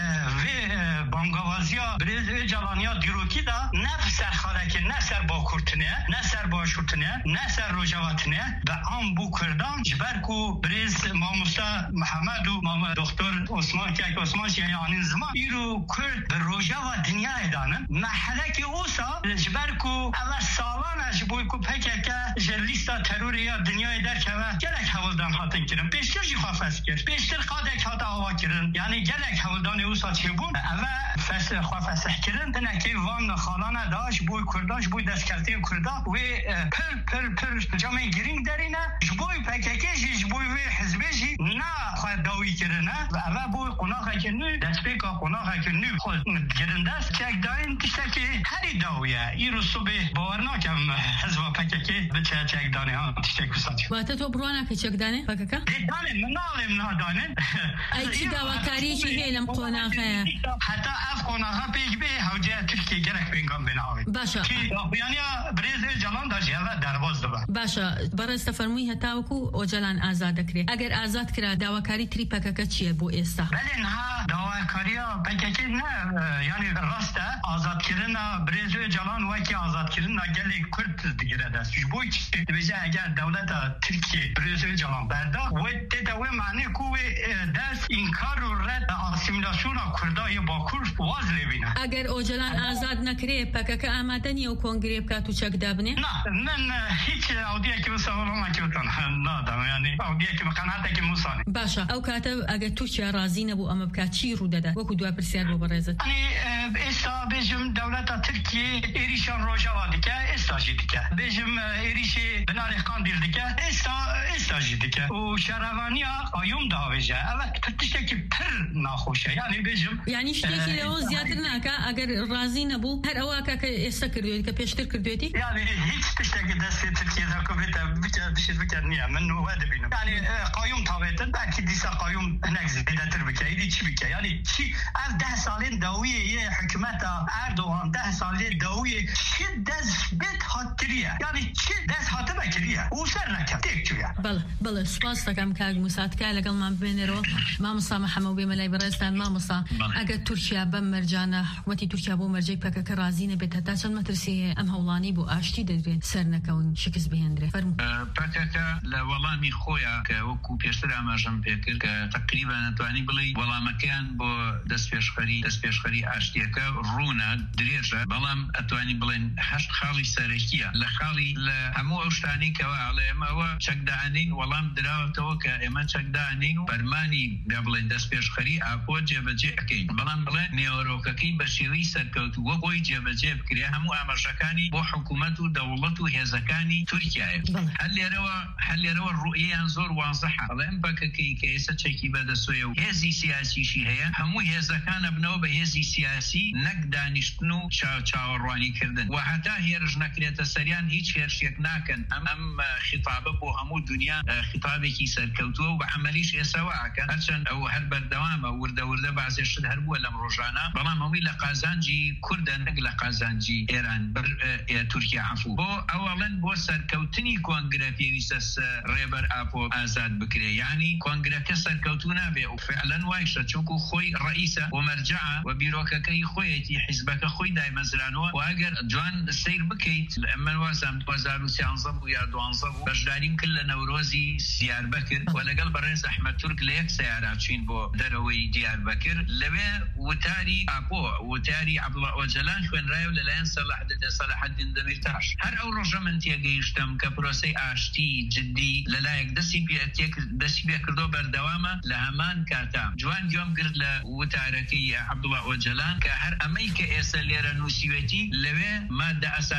و بانگوازیا برز جلانیا دیروکی دا نه سر خارک نه سر باکورتنه نه سر باشورتنه نه سر روجاواتنه و آن بو کردان جبر کو برز ماموستا محمد و مام دکتر عثمان که عثمان شیعه آنین زمان ایرو کرد به روجاوا دنیا ایدانن محله که اوسا جبر کو اول سالانش بوی کو پکه که جلیستا تروری یا دنیا در که گلک حولدان هاتن کرن پیشتر جی خوافست کرد پیشتر قادک هاتا آوا کرن یعنی گلک حولدان اوسا چه بون اول فصل خوافست کرن تنکی وان خالانه داشت بوی کرداش بوی دستکلتی کردا و پر پر پر جامعه گرینگ دارینه جبوی پککش جبوی و حزبشی نه خواهد داوی کرنه و اول بوی قناقه که نو دست پیکا قناقه که نو خود گرنده است چک دارین تشتا که هری داویه ای رو صبح باورناکم حزب پککی بچه چک دانه ها تشتا کساتی واتا تو بروانا که چک دانه پککا؟ دانه منالم نا دانه ای چی داواکاری چی هیلم قناقه حتی اف قناقه پیک به حوجه ترکیه گرک بینگام بناوی باشا یعنی برز جلان داشت یا درواز دبا باشا برای تفرموی هتاوکو او جلان آزاد کری اگر آزاد کرا داواکاری تری پککا چیه بو ایستا؟ بله نه داواکاری پککی نه یعنی راسته آزاد کردن برز جلان وکی آزاد کردن گلی کرد دیگره دست بوی چی بجه اگر دولت ترکیه برز جلان بردا و تدوی معنی کو دست انکار و رد آسیمیلاسیون کردای باکور واز لبینه اگر او جلان آزاد نکری پککا آماده نیو کنگری بکاتو چک دابنه؟ نه من هیچ اودیه که مساولا نکردن نه دام یعنی اودیه که مقنعته که مسانی باشا او کاتب اگر ترکیه راضی نبو اما بکات چی رو داده وکو دو پرسیار بو برزت یعنی استا بجم دولت ترکیه ایریشان روجا دیگه استا دیگه بجم ایریش بنارخان دیگه استا استا دیگه و شهروانیا قیوم داوجه اول تشته که پر ناخوشه یعنی بجم یعنی شتی که لو زیاتر ناکا اگر راضی نبو هر اواکا که استا کردوی که پیشتر کردویتی یعنی هیچ تشته که دست ترکیه حکومت بچه بشه فکر نیم من وعده بینم یعنی قیوم تابعتن بلکه دیسا قیوم نگزی بیدتر بکه ایدی چی بکه یعنی چی از ده سالین داویه یه حکومت اردوغان ده سالین داویه چی دست بیت هاتریه یعنی چی دست هاته بکریه او سر نکرد تیک چویه بله بله سپاس دکم که موساد که لگل من بین رو ما مصا محمد بی ملای برستان ما مصا اگر ترکیه بم مرجانه حکومتی ترکیه بو مرجع پکک رازینه بیت تا چند مترسی ام هولانی بو آشتی دارین سر نکون شکست بهندره فرم پکک لولامی خویا که وکو پیشتر اماجم پیکر که تقریبا توانی بلی ولامکان با دست پیشخری دست پیشخری آشتیه که رونا دریجه بلام اتوانی بلین هشت خالی سرکیه لخالی لهمو اشتانی که وعلى اما و چک دانین ولام دراو تو که اما چک دانین برمانی بلین دست پیشخری اپو جبجه کین بلام بلین نیوروککی بشری سرکوت و کوی جبجه بکری همو امرشکانی با حکومت و دولت و هزکانی ترکیه هل يروا هل يروا الرؤية انظر واضحة الان بككي كيسة شكي بدا سويو هزي سياسي شي هي همو هزا كان بنو بهزي سياسي نقدانشتنو شا شاورواني كردن وحتى هيرج نكريت السريان هيج هيرشيك ناكن ام ام خطابه بو همو دنيا خطابه كي سركوتو وعمليش يسوا كان عشان او هل بردوامه ورده ورده بعض الشد هربو لم رجعنا بلام همي لقازانجي كردن نقل قازانجي ايران بر تركيا عفو بو اولا بو سركوتني كونغرا بيويسس ريبر ابو ازاد بكري يعني كونغرا كسر كوتونا به وفعلا وايشه تشوكو خوي رئيسه ومرجعه وبيروككي خويتي حزبك خوي دائما زرانو واجر جوان السير بكيت لما وازم وزارو سيانزب ويا دوانزب بجدارين كل نوروزي ديار بكر ولا قلب الرئيس احمد ترك ليك سيارات شين بو دروي ديار بكر لبي وتاري ابو وتاري عبد الله وجلان خوين رايو لين صلاح صلاح الدين دمرتاش هر او رجمنت يجيشتم كبروسي اشتي جدي للايك دسي بيتيك دسي بيكردو بردوامه لهمان كاتا جوان يوم قرد ل وتاركي عبد الله وجلان كهر امريكا اسليرا نوسيوتي لوي ماده اساسيه كان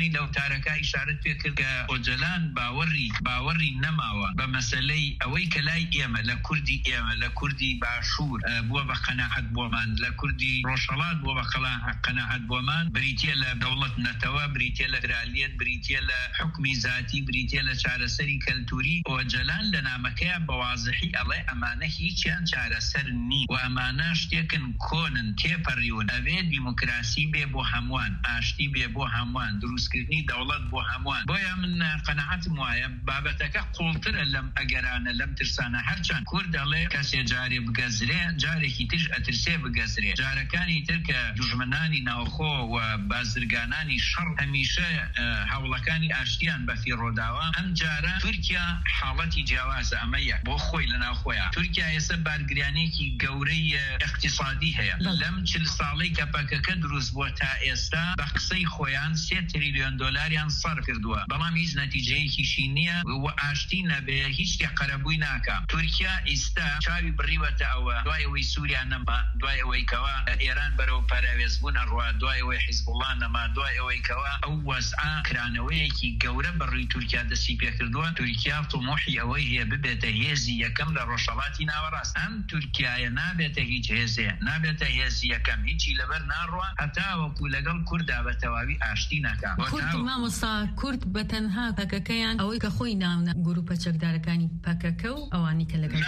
ئەوانەی لەو تارەکە ئیشارەت پێ کرد کە ئۆجەلان باوەڕی باوەڕی نەماوە بە مەسەلەی ئەوەی کە لای ئێمە لە کوردی ئێمە لە کوردی باشوور بووە بە قەناعەت بۆمان لە کوردی ڕۆژهەڵات بووە بە قەناعەت بۆمان بریتیە لە دەوڵەت نەتەوە بریتیە لە گرالیەت بریتیە لە حکمی ذاتی بریتیە لە چارەسەری کەلتوری ئۆجەلان لە نامەکەیە بەوازحی ئەڵێ ئەمانە هیچیان چارەسەر نی و ئەمانە شتێکن کۆنن تێپەڕیون ئەوێ دیموکراسی بێ بۆ هەمووان ئاشتی بێ بۆ هەمووان دروستکردنی دەوڵەت بۆ هەمووان بۆیە من قەناعەتم وایە بابەتەکە قوڵترە لەم ئەگەرانە لەم ترسانە هەرچەند کورد دەڵێ کەسێ جارێ بگەزرێ جارێکی تر ئەترسێ بگەزرێ جارەکانی تر کە دوژمنانی ناوخۆ و بازرگانانی شەڕ هەمیشە هەوڵەکانی ئاشتیان بەفی ڕۆداوە ئەم جارە تورکیا حاڵەتی جیاوازە ئەمە یەک بۆ خۆی لە ناوخۆیە تورکیا ئێستا بارگرانێکی گەورەی اقتصادی هەیە لەم چل ساڵەی کە پەکەکە دروست بووە تا ئێستا بە قسەی خۆیان سێ تریلیۆن دۆلاریان سەر کردووە بەڵام هیچ نەتیجەیەکیشی نییە و ئاشتی نەبێ هیچ تێقەرەبووی ناکە تورکیا ئێستا چاوی بڕیوەتە ئەوە دوای ئەوەی سووریا نەما دوای ئەوەی کەوا ئێران بەرەو پاراوێزبوون ئەڕوا دوای ئەوەی حیزبوڵڵا نەما دوای ئەوەی کەوا ئەو وەزعا کرانەوەیەکی گەورە بەڕووی تورکیا دەستی پێکردووە تورکیا تۆمۆحی ئەوەی هەیە ببێتە هێزی یەکەم لە ڕۆژهەڵاتی ناوەڕاست ئەم تورکیایە نابێتە هیچ هێزێ نابێتە هێزی یەکەم هیچی لەبەر ناڕوە هەتا وەکو لەگەڵ کووردا بە تەواوی ئاشتی ناکا کورد مامۆستا کورد بە تەنها پەکەکەیان ئەوەی کە خۆی ناونە گروپە چەکدارەکانی پەکەکە و ئەوانی کە لەگەڵ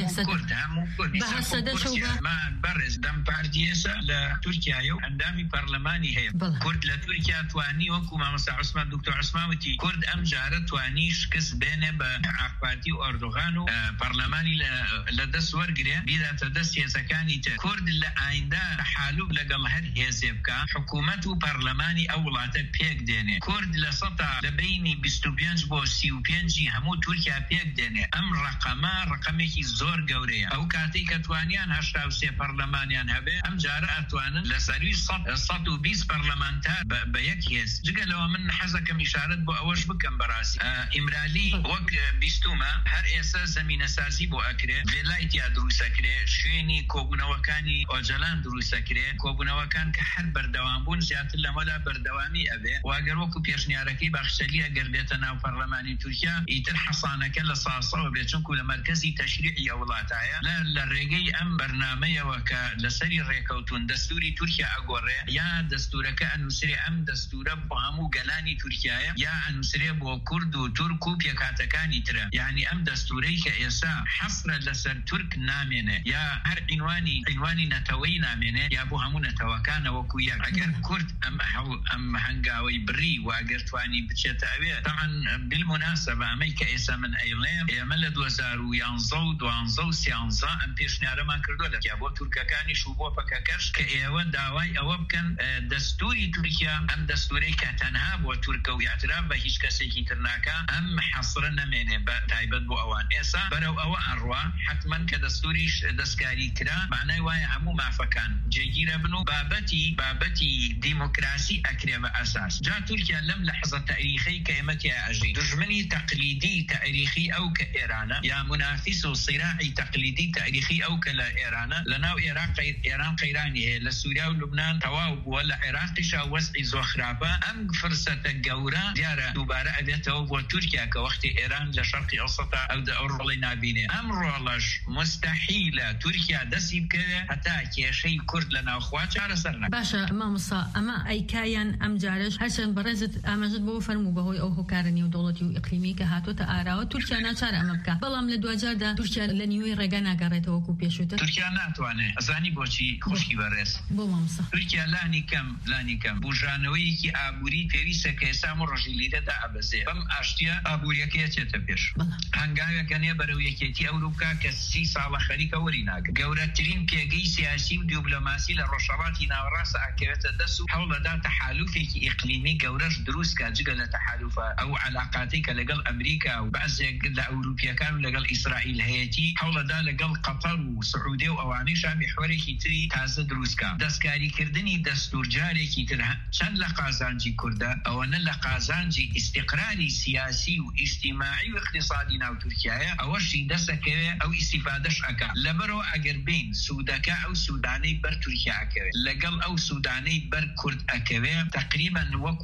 بەڕێز دەم پارتیێسە لە تورکیایە و ئەندامی پەرلەمانی هەیە کورد لە تورکیا توانی وەکو مامۆستا عوسمان دکتۆر عوسماوتی کورد ئەم جارە توانی شکست بێنێ بە عاقپارتی و ئەردۆغان و پەرلەمانی لە دەست وەرگرێ بیداتە دەست هێزەکانی تر کورد لە ئایندا تەحالوف لەگەڵ هەر هێزێ بکە حکوومەت و پەرلەمانی ئەو وڵاتە پێک دێنێ کورد لە سەتا لە بینی بیست و پێنج بۆ سی و پێنجی هەموو تورکیا پێک دێنێ ئەم ڕقەمە ڕقەمێکی زۆر گەورەیە ئەو کاتێک کە توانیان هەشتا و سێ پەرلەمانیان هەبێ ئەم جارە ئەتوانن لە سەروی سەد و بیست پەرلەمانتار بە یەک هێز جگە لەوە من حەزەکەم ئیشارەت بۆ ئەوەش بکەم بەڕاستی ئیمرالی وەک بیستومە هەر ئێستا زەمینەسازی بۆ ئەکرێ ڤێلایتیا دروستەکرێ شوێنی کۆبوونەوەکانی ئۆجەلان دروستەکرێ کۆبوونەوەکان کە هەر بەردەوام بوون زیاتر لەمەدا بەردەوامی ئەبێ واگەر وەکو پێشنیارەکەی باخشەلی ئەگەر بێتە ناو پەرلەمانی تورکیا ئیتر حەسانەکە لە ساسەوە بێت چونکو لە مەرکەزی تەشریعی ئەو وڵاتایە لە ڕێگەی ئەم بەرنامەیەوە کە لەسەری ڕێکەوتون دەستوری تورکیا ئەگۆڕێ یا دەستورەکە ئەنووسێ ئەم دەستورە بۆ هەموو گەلانی تورکیایە یا ئەنووسێ بۆ کورد و تورک و پێکاتەکانی ترە یعنی ئەم دەستورەی کە ئێستا حەسرە لەسەر تورک نامێنێ یا هەر عنوانی عنوانی نەتەوەی نامێنێ یا بۆ هەموو نەتەوەکانە وەکو یەک ئەگەر کورد ئەم ئەم هەنگاوی بڕی و ئەگەر توانی بچێتە ئەوێ طبعا بالمناسبە ئەمەی کە ئێستا من ئەیڵێم ئێمە لە دوو هەزار و یانزە و دوانزە و سیانزە ئەم پێشنیارەمان کردووە لە بۆ تورکەکانیش و بۆ پەکەکەش کە ئێوە داوای ئەوە بکەن دەستوری تورکیا ئەم دەستورەی کە تەنها بۆ تورکە و یاتراف بە هیچ کەسێکی تر ناکە ئەم حەسرە نەمێنێ بە تایبەت بۆ ئەوان ئێستا بەرەو ئەوە ئەڕوا حتما کە دەستوریش دەستکاری کرا معنای وایە هەموو مافەکان جێگیرە بن و بابەتی بابەتی دیموکراسی ئەکرێ بە ئەساس جا تورکیا لەم لەحظە تاریخی کە ئێمە تیا ئەژی دژمنی تەقلیدی تاریخی ئەو کە ئێرانە یا منافس و صراعی تەقلیدی تاریخی ئەو کە لە ئێرانە لەناو عێراق ئێران قەیرانی هەیە لە سووریا و لوبنان تەواو بووە لە عێراقیشا وەزعی زۆر خراپە ئەم فرسەتە گەورە دیارە دووبارە ئەبێتەوە بۆ تورکیا کە وەختی ئێران لە شەرقی ئەوسەتا ئەو ڕۆڵی نابینێ ئەم ڕۆڵەش مستحیلە تورکیا دەستی بکەوێ هەتا کێشەی کورد لە ناوخوا چارەسەر نەکات باشە مامۆستا ئەمە ئەیکایان ئەم جارش هەرچەند بەڕێزت ئاماژت بۆ فەرموو بەهۆی ئەو هۆکارە نێودەوڵەتی و ئیقلیمی کە هاتوۆتە ئاراوە تورکیا ناچارە ئەمە بکات بەڵام لە دوجاردا تورکیا لە نیوەی ڕێگا ناگەڕێتەوە وەکو پێشووتر تورکیا ناتوانێت ئەزانی بۆچی خوشکی بەڕێز بۆ مامۆستا تورکیا لانی کەم لانی کەم بژانەوەیەکی ئابووری پێویستە کە ئێستا و ڕۆژی لیرەدا ئەبەزێ بەم ئاشتیە ئابووریەکەی چێتە پێش هەنگاوێکە نێ بەرەو یەکێتی ئەوروپا کە سی ساڵە خەریکە وەری ناگرێت گەورەترین پێگەی سیاسی و دیپلۆماسی لە ڕۆژهەڵاتی ناوەڕاستە ئەکەوێتە دەست و هەوڵەدا تەحالوفێکی ئیقلیمی گەورەش دروست کات جگە لە تەحالوفە ئەو علاقاتی کە لەگەڵ ئەمریکا و بەعزێک لە ئەوروپیەکان و لەگەڵ ئیسرائیل هەیەتی هەوڵەدا لەگەڵ قەتەر و سعودێ و ئەوانەی شامی حوەرێکی تری تازە دروستکە دەستکاریکردنی دەستورجارێکی تر چەند لە قازانجی کوردە ئەوەنە لە قازانجی ئیستیقراری سیاسی و ئیجتیماعی و اقتصادی ناو تورکیایە ئەوەشی دەستەکەوێ ئەو ئیسیفادەش ئەکا لەبەرەوە ئەگەر بین سوودەکە ئەو سوودانەی بەر تورکیا ئەکەوێت لەگەڵ ئەو سوودانەی بەر کورد ئەکەوێ تقریبا وەکو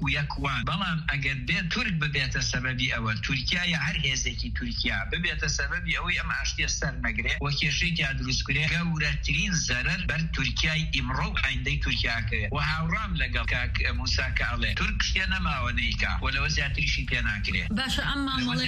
و یەکوان بەڵام ئەگەر بێت تورک ببێتە سەبەبی ئەوە تورکیا یا هەر هێزێکی تورکیا ببێتە سەبەبی ئەوەی ئەم ئاشتیە سەر نەگرێ و کێشەی تیا دروستکرێ گەورەترین زەرەر بەر تورکیای ئیمڕۆ و ئایندەی تورکیاکەوێت و هاوڕام لەگەڵ کاک موسا کە ئەڵێ تورک شتێ نەماوە نەیکا و لەوە زیاتریشی پێ ناکرێ باشە ئەم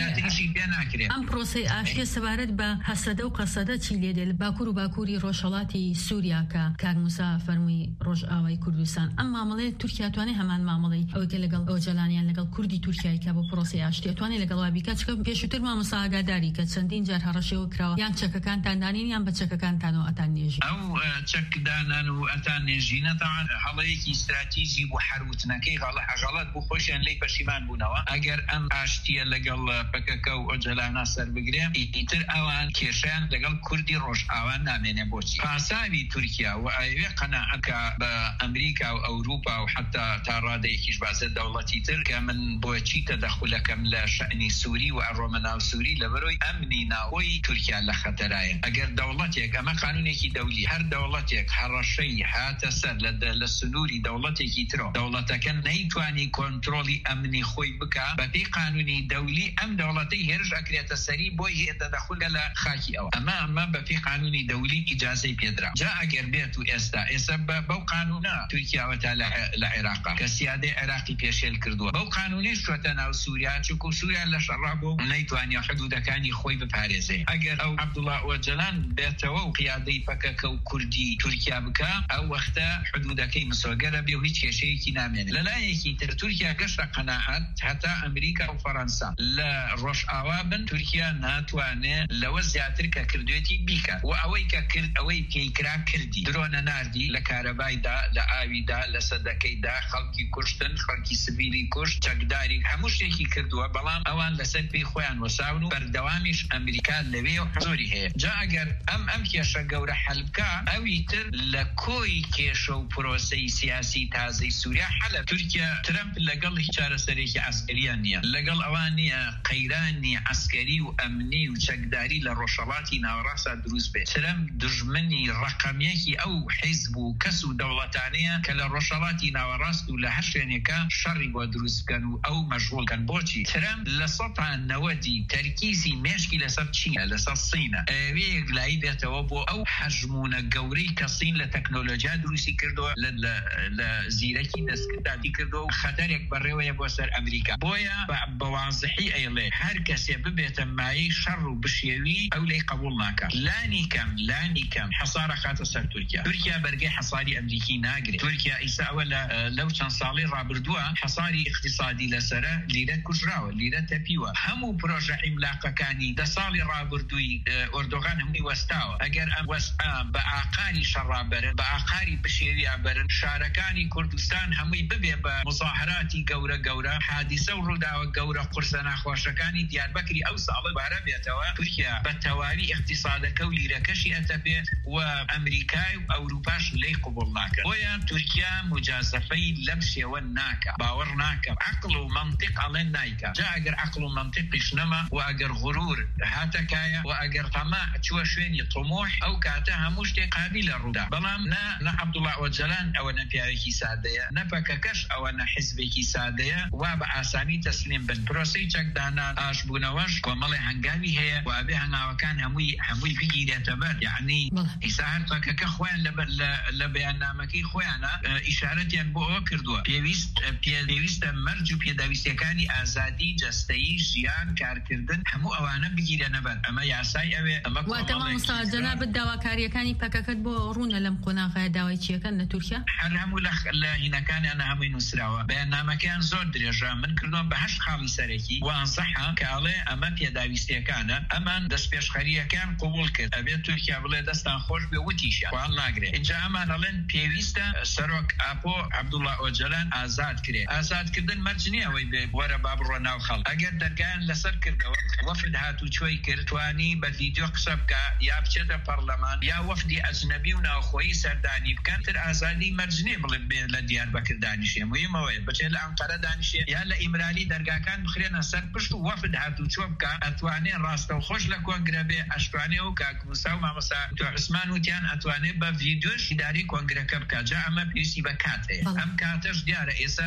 مامەڵەی ئەم پرۆسەی ئاشتیە سەبارەت بە حەسەدە و قەسەدە چی لێ دێت باکوور و باکووری ڕۆژهەڵاتی سووریا کە کاک موسا فەرمووی ڕۆژئاوای کوردستان ئەم مامەڵەیە تورکیا توانێت هەمان مامەڵەی ئەوەی کە لەگەڵ ئۆجەلانیان لەگەڵ کوردی تورکیای کە بۆ پرۆسەی ئاشتیە توانێت لەگەڵ بیکات چکە پێشووتر مامۆستا ئاگاداری کە چەندین جار هەڕەشەوە کراوە یان چەکەکانتان دانین یان بە چەکەکانتانەوە ئەتان نێژی ئەو چەکدانان و ئەتان نێژینە تاوان هەڵەیەکی استراتیژی بۆ هەروتنەکەی غەڵەت بوو خۆشیان لێی پەشیمان بوونەوە ئەگەر ئەم ئاشتیە لەگەڵ پەکەکە و ئۆجەلانە سەر بگرێ ئیتر ئەوان کێشیان لەگەڵ کوردی ڕۆژئاوان نامێنێ بۆچی پاساوی تورکیا و ئەوێ قەناعەکە بە ئەمریکا و ئەوروپا و حتا تا ڕادەیەکیش بازە دەوڵەتی تر کە من بۆچی تەدەخولەکەم لە شەئنی سووری و ئەڕۆمە ناو سووری لە بەرۆی ئەمنی ناوەی تورکیا لە خەتەرایە ئەگەر دەوڵەتێک ئەمە قانونێکی دەولی هەر دەوڵەتێک هەڕەشەی هاتە سەر لە سنووری دەوڵەتێکی ترۆ دەوڵەتەکە نەیتوانی کۆنتڕۆلی ئەمنی خۆی بکە بەپێی قانونی دەولی ئەم دەوڵەتەی هێرش ئەکرێتە سەری بۆی هەیە تەدەخولە لە خاکی ئەوە ئەمە ئەمە بەپێی قانونی دەولی ئیجازەی پێدرا جا ئەگەر بێت و ئێستا ئێستا بەو قانونە تورکیاوەتە لە عێراقا کە سیادەی عێراقی پێشێل کردووە بەو قانونی شوێتە ناو سووریا چونکە سووریا لە شەڕا بۆ نەیتوانیا حدودەکانی خۆی بپارێزێ ئەگەر ئەو عەبدوڵڵا ئۆجەلان بێتەوە و قیادەی پەکەکە و کوردی تورکیا بکە ئەو وەختە حدودەکەی مسۆگەرە بێ و هیچ کێشەیەکی نامێنێت لەلایەکی تر تورکیا گەشتە قەناعەت هەتا ئەمریکا و فەڕەنسا لە ڕۆژئاوا بن تورکیا ناتوانێت لەوە زیاتر کە کردوێتی بیکات و ئەوەی کە کرد ئەوەی پێیکرا کردی درۆنە ناردی لە کارەبایدا لە ئاویدا لە سەدەکەیدا خەڵکی کوشتن خەڵکی سڤیلی کوشت چەکداری هەموو شتێکی کردووە بەڵام ئەوان لەسەر پێی خۆیان وەساون و بەردەوامیش ئەمریکا لەوێ و حزۆری هەیە جا ئەگەر ئەم ئەم کێشە گەورە حەلبکە ئەوی تر لە کۆی کێشە و پرۆسەی سیاسی تازەی سووریا حەلە تورکیا ترەمپ لەگەڵ هیچ چارەسەرێکی عەسکەریان نییە لەگەڵ ئەوان نییە قەیرانی عەسکەری و ئەمنی و چەکداری لە ڕۆژهەڵاتی ناوەڕاستە دروست بێت ترەمپ دژمنی ڕەقەمیەکی ئەو حیزب و کەس و دەوڵەتانەیە کە لە ڕۆژهەڵاتی ناوەڕاست و لە هەر شوێنێکە شەڕی بۆ دروست بکەن و ئەو مەشغوڵکەن بۆچی ترەمپ لە سەدان نەوەدی تەرکیزی مێشکی لەسەر چینە لەسەر سینە ئەوێ یەکلایی بێتەوە بۆ ئەو حەژمونە گەورەی کە سین لە تەکنۆلۆژیا دروستی کردووە لە زیرەکی دەستکرداتی کردووە و خەتەرێک بەڕێوەیە بۆ سەر ئەمریکا بۆیە بە وازحی ئەیڵێ هەر کەسێ ببێتە مایەی شەڕ و بشێوی ئەو لێی قبول ناکە لانی کەم لانی کەم حەسارە خاتە سەر تورکیا تورکیا بەرگەی حەساری ئەمریکی ناگرێت تورکیا ئیسا ئەوە لەو چەند ساڵی ڕابردووە حەساری اقتصادی لەسەرە لیرە کوژراوە لیرە تەپیوە هەموو پرۆژە ئیملاقەکانی دە ساڵی ڕابردووی ئۆردۆغان هەمووی وەستاوە ئەگەر ئەم وەستا بە ئاقاری شەڕابەرن بە ئاقاری بشێوی ئابەرن شارەکانی کوردستان هەمووی ببێ بە مزاحراتی گەورە گەورە حادیسە و ڕووداوە گەورە قورسە ناخۆشەکانی دیاربەکری ئەو ساڵە بارە بێتەوە تورکیا بە تەواوی اقتصادەکە و لیرەکەشی ئەتەپێت و ئەمریکای و ئەوروپاش لێی قبول ناکەن بۆیە تورکیا مجازفەی لەم شێوە ناکە باوەڕ ناکە عەقڵ و مەنطق ئەڵێن نایکە جا ئەگەر عەقڵ و مەنطقیش نەما و ئەگەر غرور هاتەکایە و ئەگەر تەماع چووە شوێنی طموح ئەو کاتە هەموو شتێک قابلە ڕوودا بەڵام نە نە عەبدوڵڵا ئۆجەلان ئەوە نە پیاوێکی سادەیە نە پەکەکەش ئەوە نە حیزبێکی سادەیە وا بە ئاسانی تەسلیم بن پرۆسەی چەکدانان ئاشبوونەوەش کۆمەڵی هەنگاوی هەیە و ئەبێ هەنگاوەکان هەمووی هەمووی بگیرێتە بەر یعنی ئیسا هەر پەکەکە خۆیان لە بەیاننامەکەی خۆیانە ئیشارەتیان بۆ ئەوە کردووە پێویست پێویستە مەرج و پێداویستیەکانی ئازادی جەستەیی ژیان کارکردن هەموو ئەوانە بگیرێنە بەر ئەمە یاسای ئەوێ ئەمە واتەمام ساجەنا بداواکاریەکانی پەکەکەت بۆ ڕوونە لەم قۆناغەیە داوای چیەکەن لە تورکیا هەر هەموو لە هینەکانیانە هەمووی نووسراوە بەیاننامەکەیان زۆر درێژە من کردووە بە هەشت خاڵی سەرەکی وانزەحە کە ئەڵێ ئەمە پێداویستیەکانە ئەمان دەستپێشخەریەکان قبول کرد ئەبێت تورکیا بڵێ دەستان خۆش بێ وتیشە وان ناگرێت اینجا ئەمان ئەڵێن پێویستە سەرۆک ئاپۆ عەبدوڵڵا ئۆجەلان ئازاد کرێ ئازادکردن مەرج نییە ئەوەی بێ وەرە با بڕۆ ناو خەڵک ئەگەر دەرگایان لەسەر کردەوە وەفد هاتوچۆی کرد توانی بە ڤیدیۆ قسە بکە یا بچێتە پەرلەمان یا وەفدی ئەجنەبی و ناوخۆیی سەردانی بکەن تر ئازادی مەرج نییە بڵێ بێ لە دیاربەکر دانیشێ موهیمەوەیە بچێت لە ئەنقەرە دانیشێ یا لە ئیمرالی دەرگاکان بخرێنە سەر پشت و وەفد هاتوچۆ بکە ئەتوانێ ڕاستە و خۆش لە کۆنگرە بێ ئەشتوانێ و کاک موسا و مامۆستا عوسمان وتیان ئەتوانێ بە ڤیدیۆش ئیداری کۆنگرەکە بکە جا ئەمە پێویستی بە کات هەیە ئەم کاتەش دیارە ئێستا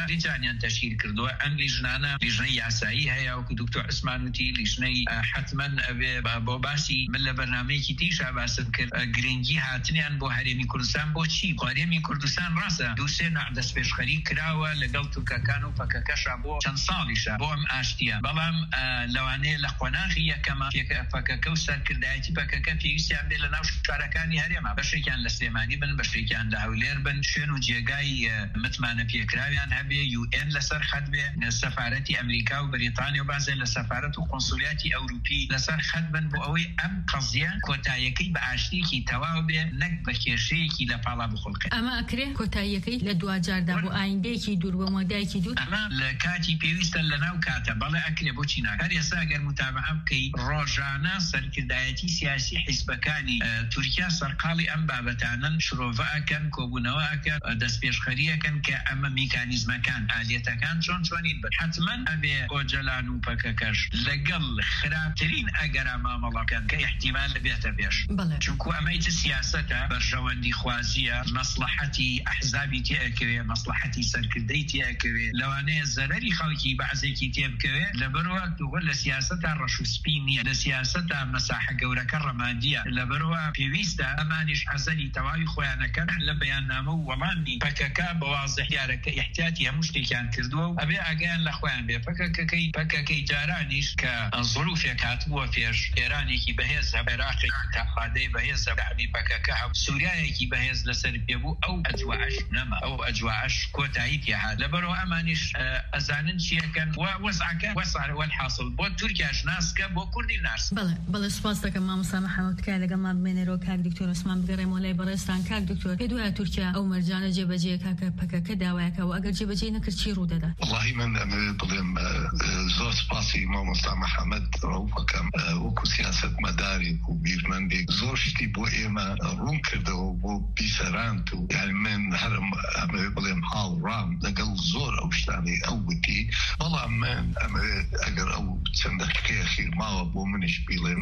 هەروەها لیجانیان تەشکیل کردووە. ئەم لیژنانە لیژنەی یاسایی هەیە وەکو دکتۆر عوسمان وتی، لیژنەی حتمەن ئەبێ بۆ باسی من لە بەرنامەیەکی تیشا باسم کرد گرنگی هاتنیان بۆ هەرێمی کوردستان بۆچی؟ هەرێمی کوردستان ڕاستە دووسێ دەستپێشخەری کراوە لەگەڵ تورکەکان و پەکەکەشا بۆ چەند ساڵیشە بۆ ئەم ئاشتیە، بەڵام لەوانەیە لە قۆناغی یەکەمە پەکەکە و سەرکردایەتی پەکەکە پێویستیان بێ لە ناو شارەکانی هەرێمە، بەشێکیان لە سلێمانی بن، بەشێکیان لە هەولێر بن، شوێن و جێگای متمانە پێکراویان هەبێ، یو ئێن لەسەر خەت بێ، سەفارەتی ئەمریکا و بریتانیا و بازێ لە سەفارەت و قۆنسولیاتی ئەوروپی لەسەر خەت بن بۆ ئەوەی ئەم قەزیە کۆتاییەکەی بە ئاشتیەکی تەواو بێ، نەک بە کێشەیەکی لە پاڵا بخۆڵکە. ئەمە ئەکرێ کۆتاییەکەی لە دوجاردا بۆ ئایندەیەکی دوور بۆ مۆدایەکی دوور ئەمە لە کاتی پێویستە لە ناو کاتە، بەڵێ ئەکرێ بۆچی ناکرێ؟ هەر ئێستا ئەگەر متابعە بکەی ڕۆژانە سەرکردایەتی سیاسی حیزبەکانی تورکیا سەرقاڵی ئەم بابەتانن، شرۆڤە ئەکەن، کۆبوونەوە ئەکەن، دەستپێشخەریەکەن کە ئەمە میکانیزمەکان ئالێتەکان چۆن چۆنین بن. حتمەن ئەبێ ئۆجەلان و پەکەکەش لەگەڵ خراپترین ئەگەرا مامەڵەکان کە احتیمال بێتە پێش، چونکو ئەمەیت سیاسەتە بەرژەوەندی خوازیە، مەسلحەتی ئەحزابی تێئەکەوێ، مەسلحەتی سەرکردەی تێئەکەوێ، لەوانەیە زەرەری خەڵکی بەعزێکی تێبکەوێ، لەبەرەوە دووە لە سیاسەتا ڕەشوسپی نییە، لە سیاسەتا مەساحە گەورەکە ڕەماندیە، لەبەرەوە پێویستە ئەمانیش حەزەری تەواوی خۆیانەکەن لە بەیاننامە و وەڵامی پەکەکە بەوازح دیارەکە احتیاتی هەموو شتێکیان کردووە و ئەبێ ئاگیان لە خۆیان بێ. پەکەکەی پەکەکەی جارانیش کە ظروفێک هاتبووە پێش، ئێرانێکی بەهێز هەبوو، عێراقی تاقادەی بەهێز دەعمی پەکەکە هەبوو، سووریایەکی بەهێز لەسەر پێبوو، ئەو ئەجواعش نەما، ئەو ئەجواعش کۆتایی پێهات. لەبەرەوە ئەمانیش ئەزانن چیەکەن و وەزعەکە وەسعە والحاصل بۆ تورکیاش ناسکە، بۆ کوردی ناس. بەڵێ بەڵێ سوپاس دەکەم مامۆستا محەممەد کای لەگەڵ ما بمێنێرەوە. کاک دکتۆر عوسمان بگەڕێمەوە لای بەڕێستان. کاک دکتۆر پێ دوایە تورکیا ئەو مەرجانە جێبەجێ کاکە پەکەکە داوایەکە و ئەگەر جێبەجێ نەکرد چی ڕوو دەدات؟ وەڵاهی من ئەمەوێ بڵێم زۆر سپاسی مامۆستا محەممەد ڕەوفەکەم وەکو سیاسەتمەدارێک و بیرمەندێک زۆر شتی بۆ ئێمە ڕوون کردەوە بۆ بیسەراند و یعنی من هەرم ئەمەوێ بڵێم هاوڕام لەگەڵ زۆر ئەو شتانەی ئەو وتی، بەڵام من ئەمەوێت ئەگەر ئەو چەند دەقیقەیە خیر ماوە بۆ منیش بیڵێم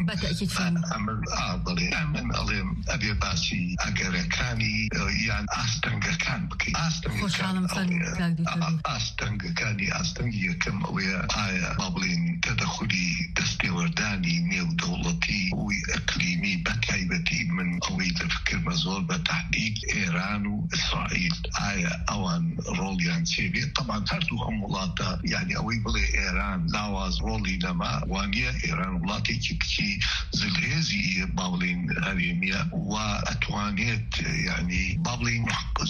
بڵێ من ئەڵێم ئەبێ باسی ئەگەرەکانی یان ئاستەنگەکان بکەین. ئاستەنگەکانی ئاستەنگی یەکەم ئەوەیە ئایا با بڵێن تەدەخولی دەستێوەردانی نێودەوڵەتی وی ئەقلیمی بەتایبەتی من ئەوەی دەفکرمە زۆر بە تحقیق ئێران و ئیسرائیل ئایا ئەوان ڕۆڵیان چێبێت؟ طبعا هەردوو ئەم وڵاتە یعنی ئەوەی بڵێ ئێران لاواز ڕۆڵی نەما وانە ئێران وڵاتێکی کچی زلهێزی با بڵێن هەرێمیە و ئەتوانێت یعنی با بڵێن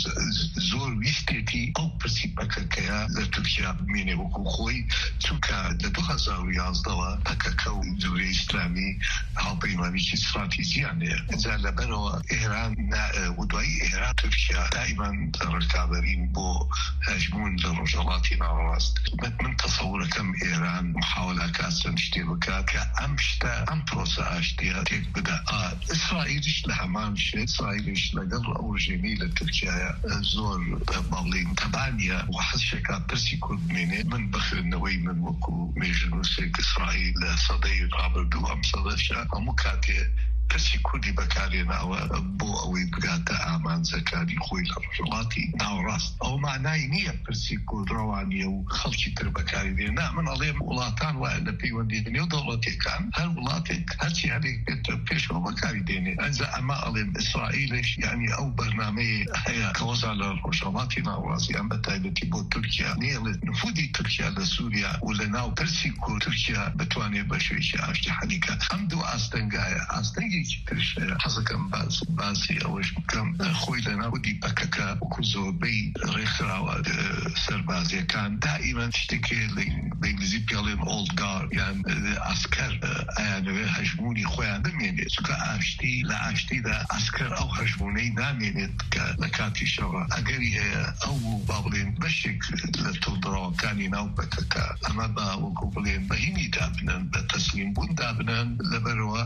زۆر ویستێتی ئەو پرسی پەکەکەیە لە تورکیا بمێنێ وەکو خۆی، چونکە لە دوو هەزار و یازدەوە پەکەکە و جوورەی ئیسلامی هاوپەیمانیی استراتیژیان هەیە. ئەجا لەبەرەوە ئێران و دوایی ئێران تورکیا دائیمان ڕکابەرین بۆ هەژمون لە ڕۆژهەڵاتی ناوەڕاست. من تەسەورەکەم ئێران محاولەکە چەند شتێ بکات کە ئەم شتە ئەم پرۆسە ئاشتیە تێک بدە. ئیسرائیلیش لە هەمان شێ، ئیسرائیلیش لەگەڵ ئەو ژێنەی لە تورکیایە زۆر باڵێن تەبانیە و حەزشێکا پرسی کورد بمێنێ. من بخێنەوەی من وەکو مێژنووسێک ئیسرائیل لە سەدەی ڕابردوو ئەم سەدەشە هەموو کاتێ پرسی کوردی بەکارێناوە بۆ ئەوەی بگاتە ئامانجەکانی خۆی لە ڕۆژهەڵاتی ناوەڕاست. ئەو مانای نییە پرسی کورد ڕەوانیە و خەڵکی تر بەکاری دێنا. من ئەڵێم وڵاتان وایە لە پەیوەندی نێو دەوڵەتیەکان هەر وڵاتێک هەرچی هەرێک بێت پێشەوە بەکاری دێنێ. ئەنجا ئەمە ئەڵێم ئیسرائیلش یعنی ئەو بەرنامەیە هەیە کەوەزا لە ڕۆژهەڵاتی ناوەڕاستیان بەتایبەتی بۆ تورکیا نێڵێت نفوذی تورکیا لە سووریا و لە ناو پرسی کورد تورکیا بتوانێت بە شێوەیەکی ئاشتی حەلیکە. ئەم دوو ئاستەنگایە ئاستەنگی حەزەکەم باسی ئەوەش بکەم خۆی لە ناودی پەکەکە وەکو زۆربەی ڕێکخراوە سەربازیەکان دائیمەن شتێکێ بە ئینگلیزی پێڵێن ئۆڵد گارد یان ئاسکەر ئەیانەوێ هەژمونی خۆیان بمێنێت، چونکە ئاشتی لە ئاشتیدا ئاسکەر ئەو هەژمونەی نامێنێت کە لە کاتی شەوە ئەگەری هەیە ئەو با بڵێن بەشێک لە تۆڵدڕەوە راسراوەکانی ناو پەکەکە ئەمە بە وەکو بڵێن بەهینی دابنن بە تەسلیم بوون دابنن لەبەرەوە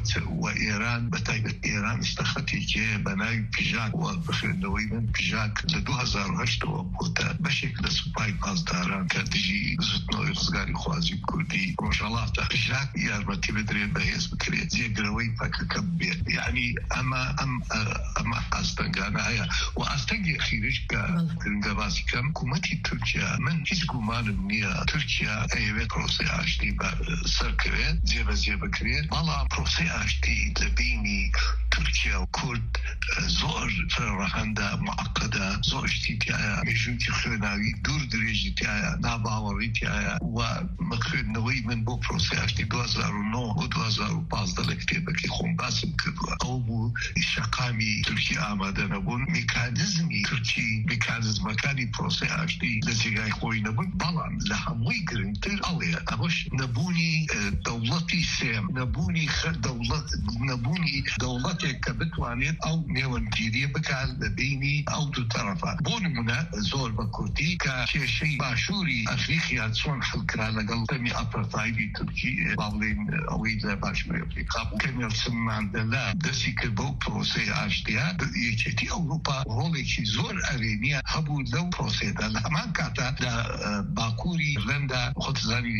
و ئێران بە تایبەت ئێران استەخەتێکی بە ناوی پیژاک وە بخوێندنەوەی من پیژاک لە دوو هەزار و هەشتەوە بۆتە بەشێک لە سوپای پاسداران کە دژی زوتنەوەی ڕزگاری خوازی کوردی ڕۆژهەڵاتە پیژاک یارمەتی بدرێت بەهێز بکرێت جێگرەوەی پەکەکە بێت یعنی ئەمە ئەم ئەمە ئاستەنگانە هەیە و ئاستەنگی خیرش کە گرنگە باسی کەم حکوومەتی تورکیا من هیچ گومانم نییە تورکیا ئەیەوێت پرۆسەی ئاشتی سەرکەوێت جێبەجێ بکرێت بەڵام پرۆسەی ئاشتی لە بینی تورکیا و کورد زۆر ڕەهەندە معقدە زۆر شتی تایە مێژووکی خوێناوی دوور درێژی تایە ناباوەڕی تایە و خوێندنەوەی من بۆ پرۆسەی ئاشتی دو هەزار و نۆ و دو هەزار و پانزدە لە کتێبەکەی خۆم باسم کردووە ئەو بوو شەقامی تورکیا ئامادە نەبوون میکانیزمی تورکی میکانیزمەکانی پرۆسەی ئاشتی لە جێگای خۆی نەبوون بەڵام لە هەمووی گرنگتر ئەوەیە ئەوەش نەبوونی دەوڵەتی سێم نەبوونی دەوڵەت نەبوونی دەوڵەتێک کە بتوانێت ئەو نێوەنگیری بکات لە بینی ئەو دوو تەرەفە بۆ نمونە زۆر بە کورتی کە کێشەی باشووری ئەفریقیا چۆن حڵکرا لەگەڵ دەمی ئاپارتایدی تورکی با بڵێن ئەوەی لە باشووری ئەفریقا بوو کە نێلسن ماندێلا دەستی کرد بەو پرۆسەی ئاشتیە یەکێتی ئەوروپا ڕۆڵێکی زۆر ئەرێنیە هەبوو لەو پرۆسەیەدا لە هەمان کاتە لە باکووری ئیرلەندا خۆتزانی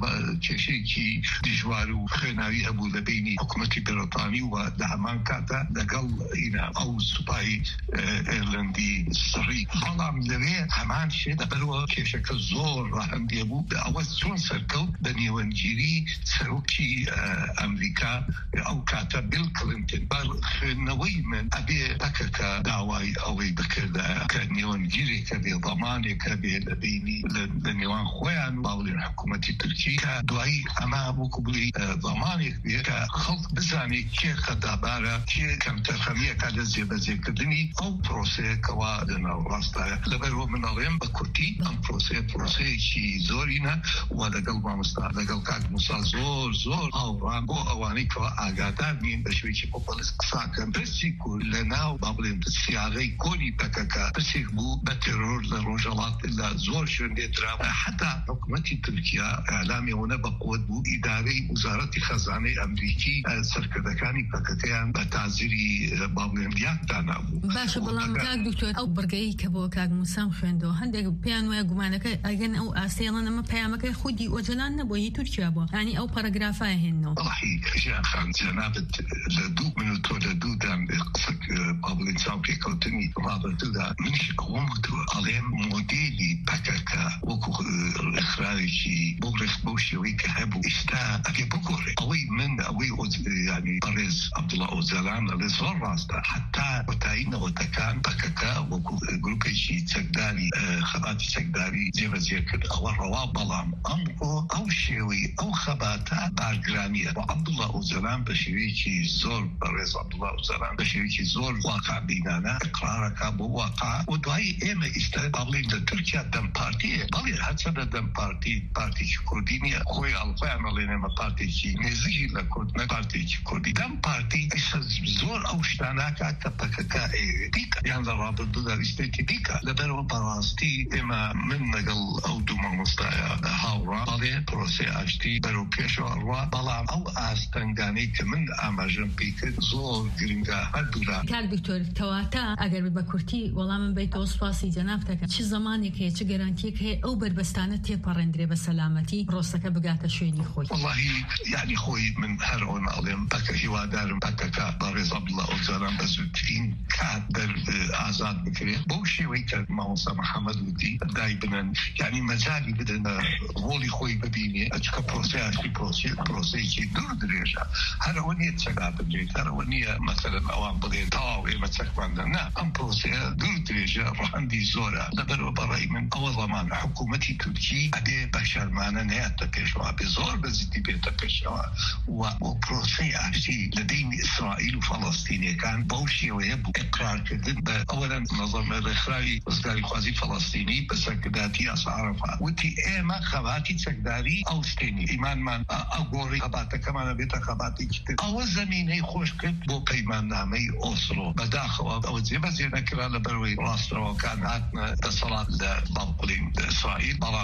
کێشەیەکی دژوار و خوێناوی هەبوو لە بینی حکوومەتی بەریتانی و لە هەمان کاتە لەگەڵ ئەو سوپای ئێرلەندی سڕی بەڵام لەوێ هەمان شێ دەبەرەوە کێشەکە زۆر ڕەهەندێ بوو ئەوە چۆن سەرکەوت بە نێوەنگیری سەرۆکی ئەمریکا ئەو کاتە بیل کلینتن بە خوێندنەوەی من ئەبێ پەکەکە داوای ئەوەی بکردایە کە نێوەنگیرێکە بێ ضەمانێکە بێ لە بینی لە نێوان خۆیان باوڵێن حکوومەتی تورکی کە دوایی ئەمە وەکو بڵێ ضەمانێک بێ کە خەڵک بزانێت کێ خەدابارە کێ کەم تەرخەمیەکە لە جێبەجێکردنی ئەو پرۆسەیەکەوە لەناو ڕاستایە لەبەرەوە منەڵێم بە کورتی ئەم پرۆسەیە پرۆسەیەکی زۆرینە و لەگەڵ مامۆستا لەگەڵ کاک موسا زۆر زۆر هاوڕان بۆ ئەوانەی کەەوە ئاگادار نین بە شوێکی پۆپۆلیست قساکەن پرسی کورد لە ناو با بڵێن سیاغەی کۆنی پەکەکە پرسێک بوو بە تێرۆر لە ڕۆژهەڵات لە زۆر شوێن دێترا حتا حکوومەتی تورکیا ئەعلامیەوە بە قوت بوو ئیدارەی وزارەتی خەزانەی ئەمریکی سەرکردەکانی پەکەکەیان بە تازیری با بڵێن یاکدانا بوو باشە بەڵام کاک دکتۆر ئەو بڕگەی کە بۆ کاک موسام خوێندەوە هەندێک پێیان وایە گومانەکە ئەگەن ئەو ئاسێڵەن ئەمە پەیامەکەی خودی ئۆجەلان نەبووە هی تورکیا بووە ینی ئەو پەرەگرافای هێنەوە وەڵاهی ژیان خان جەنابەت لە دوو من تۆ لە دوودان قسەک با بڵێن چاوپێکەوتنی ڕابردوودا منیش ئەوەم وتووە ئەڵێم مۆدێلی پەکەکە وەکو ئەخراوێکی بۆ ڕێخ بەو شێوەی کە هەبوو ئێستا ئەگێ بگۆڕێ ئەوەی من ئەوەی ینی بەڕێز عەبدوڵڵا ئۆجەلان لەڵێ زۆر ڕاستە حتا وەتایی نەوەتەکان پەکەکە وەکو گروپێکی چەکداری خەباتی چەکداری جێبەجێ کرد ئەوە ڕەوا بەڵام ئەمڕۆ ئەو شێوەی ئەو خەباتە بارگرانیە و عەبدوڵڵا ئۆجەلان بە شێوەیەکی زۆر بەڕێز عەبدوڵڵا ئۆجەلان بە شێوەیەکی زۆر واقعبینانە ئیقرارەکە بۆ واقع و دوایی ئێمە ئێستا با بڵێن لە تورکیا دەم پارتیە بەڵێ هەرچەندە دەم پارتی پارتێکی کوردی نییە خۆی ئەڵقۆیان ئەڵێن ئێمە پارتێکی نێزیکی لە کورد نە پارتێکی کوردی دەم پارتی زۆر ئەو شتاناکە کە پەکەکە دیکە یان لە ڕابردوودا ویستێتی دیکە لەبەرەوە بەڕاستی ئێمە من لەگەڵ ئەو دوو مامۆستایە هاوڕا بەڵێ پرۆسەی ئاشتی بەرەو پێشەوە ڕوا بەڵام ئەو ئاستەنگانەی کە من ئاماژەم پێی کرد زۆر گرنگە هەردوورا کاک دکتۆر کەواتە ئەگەر بە کورتی وەڵامم بیتەوە سوپاسی جەنابتەکە چ زمانێک هەیە چ گەرانتیەک هەیە ئەو بربەستانە تێپەڕێندرێ بە سەلامەتی پرۆسەکە بگاتە شوێنی خۆی وەڵاهی یعنی خۆی من هەر ئەوەن ئەڵێم پەکە هیوادارم پەکەکە بەڕێز عەبدوڵڵا ئۆجەلان بە زووترین کات دەر ئازاد بکرێت بەو شێوەی کە مامۆستا محەممەد وتی دای بنن یعنی مەجالی بدەن ڕۆڵی خۆی ببینێ ئەچکە پرۆسەی ئاشتی پرۆسەیەکی دوور درێژە هەرەوە نییە چەکا بدرێت هەرەوە نییە مەسەلەن ئەوان بڵێن تەواو ئێمە چەکماندە نا ئەم پرۆسەیە دوور درێژە ڕەهەندی زۆرە لەبەرەوە بەڕای من ئەوە زەمان حکوومەتی تورکی ئەبێ بە شەرمانە نەیەتە پێشەوە بێ زۆر بەزیدی بێتە پێشەوە و بۆ پرۆسەی ئاشتی لە دەینی ئیسرائیل و فەڵەستینیەکان بەو شێوەیە بوو ئیقرارکردن بە ئەوەن نەظەمە ڕێکخراوی ڕزگاری خوازی فەڵەستینی بە سەرکرداتی ئاسا عەرەفات وتی ئێمە خەباتی چەکداری ئەو شتێنی ئیمانمان ئەگۆڕی خەباتەکەمانە بێتە خەباتێکی تر ئەوە زەمینەی خۆش کرد بۆ پەیماننامەی ئۆسلۆ بەداخەوە ئەوە جێبەجێ نەکرا لەبەرەوەی ڕاستەوەکان هاتنە دەسەڵات لە باڵقولین ئیسرائیل بەڵام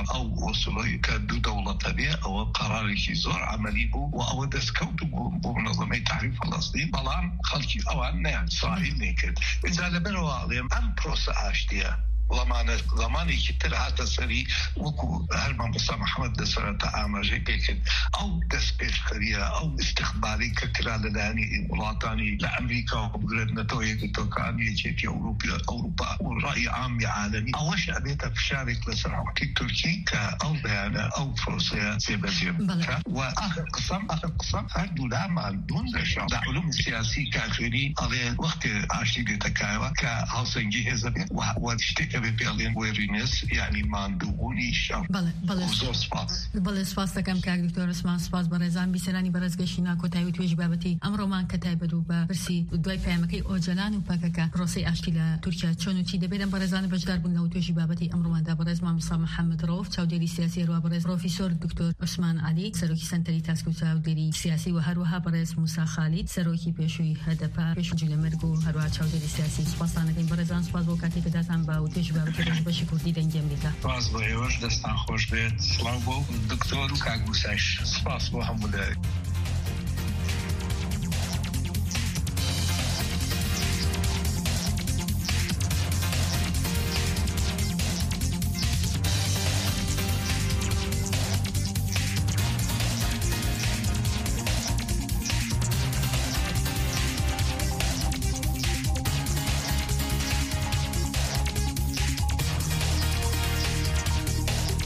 بەڵام ئەو وەسوڵەی کە دوو دەوڵەتە بێ ئەوە قەرارێکی زۆر عملی بوو و ئەوە دەستکەوت بوو بۆ منەظەمەی تحریر فەڵەستین بەڵام خەڵکی ئەوان نیان ساحیل نەکرد. ئینجا لەبەرەوە ئەڵێم ئەم پرۆسە ئاشتیە زمانێکی تر هاتە سەری وەکو هەرمان بەسا محەممەد دەسەرەتە ئاماژەی پێکرد ئەو دەست پێشخەریە ئەو استیخباری کە کرا لەلایەنی وڵاتانی لە ئەمریکا و بگرێتنەتەوە یەکگرتووەکانی یەکێتی ئەوروپا ئەوروپا و ڕای عامی عالەمی ئەوەش ئەبێتە فشارێک لەسەر حکومەتی تورکی کە ئەو بەیانە ئەو پرۆسەیە جێبەجێ بکات و ئاخر قسەم ئاخر قسەم هەردوو لامان بوون لە شەڕ لە علوم سیاسی کاخێری ئەڵێ وەختێ ئاشتی دێتەکایەوە کە هاوسەنگی هێزە بێت و شتێکە بێڵێن وێرینس یعنی ماندووبوونی شەڕ. زۆر سپاس. بەڵێ سپاس دەکەم کاک دکتۆر عوسمان، سپاس بە ڕێزان بیسەرانی بەڕێزگەشتی ناکۆتایی و توێژی بابەتی ئەمڕۆمان کە تایبەت و بە پرسی دوای پەیامەکەی ئۆجەلان و پاکەکە پرۆسەی ئاشتی لە تورکیا چۆن و چی دەبێت بەڕێزان بەشدار بوون لەو توێژی بابەتی ئەمڕۆماندا بەڕێز مامۆستا محەممەد ڕەوف چاودێری سیاسی هەروە بەڕێز پرۆفیسۆر دکتۆر عوسمان عەلی سەرۆکی سەنتەری تاسک و چاودێری سیاسی و هەروەها بەڕێز موسا خالید سەرۆکی پێشووی هەدەپا پێشووی لە مەرگ و هەروە چاودێری سیاسی. سپاسان دەکەین بەڕێزان، سپاس بۆ کاتێک کە داتان بە توێژی بابەتی بەشی کوردی دەنگی ئەمریکا. سپاس بۆ ئێوەش، دەستان خۆش بێت. سڵاو بۆ دکتۆر و کاک موساش. سپاس بۆ هەموو لایەک.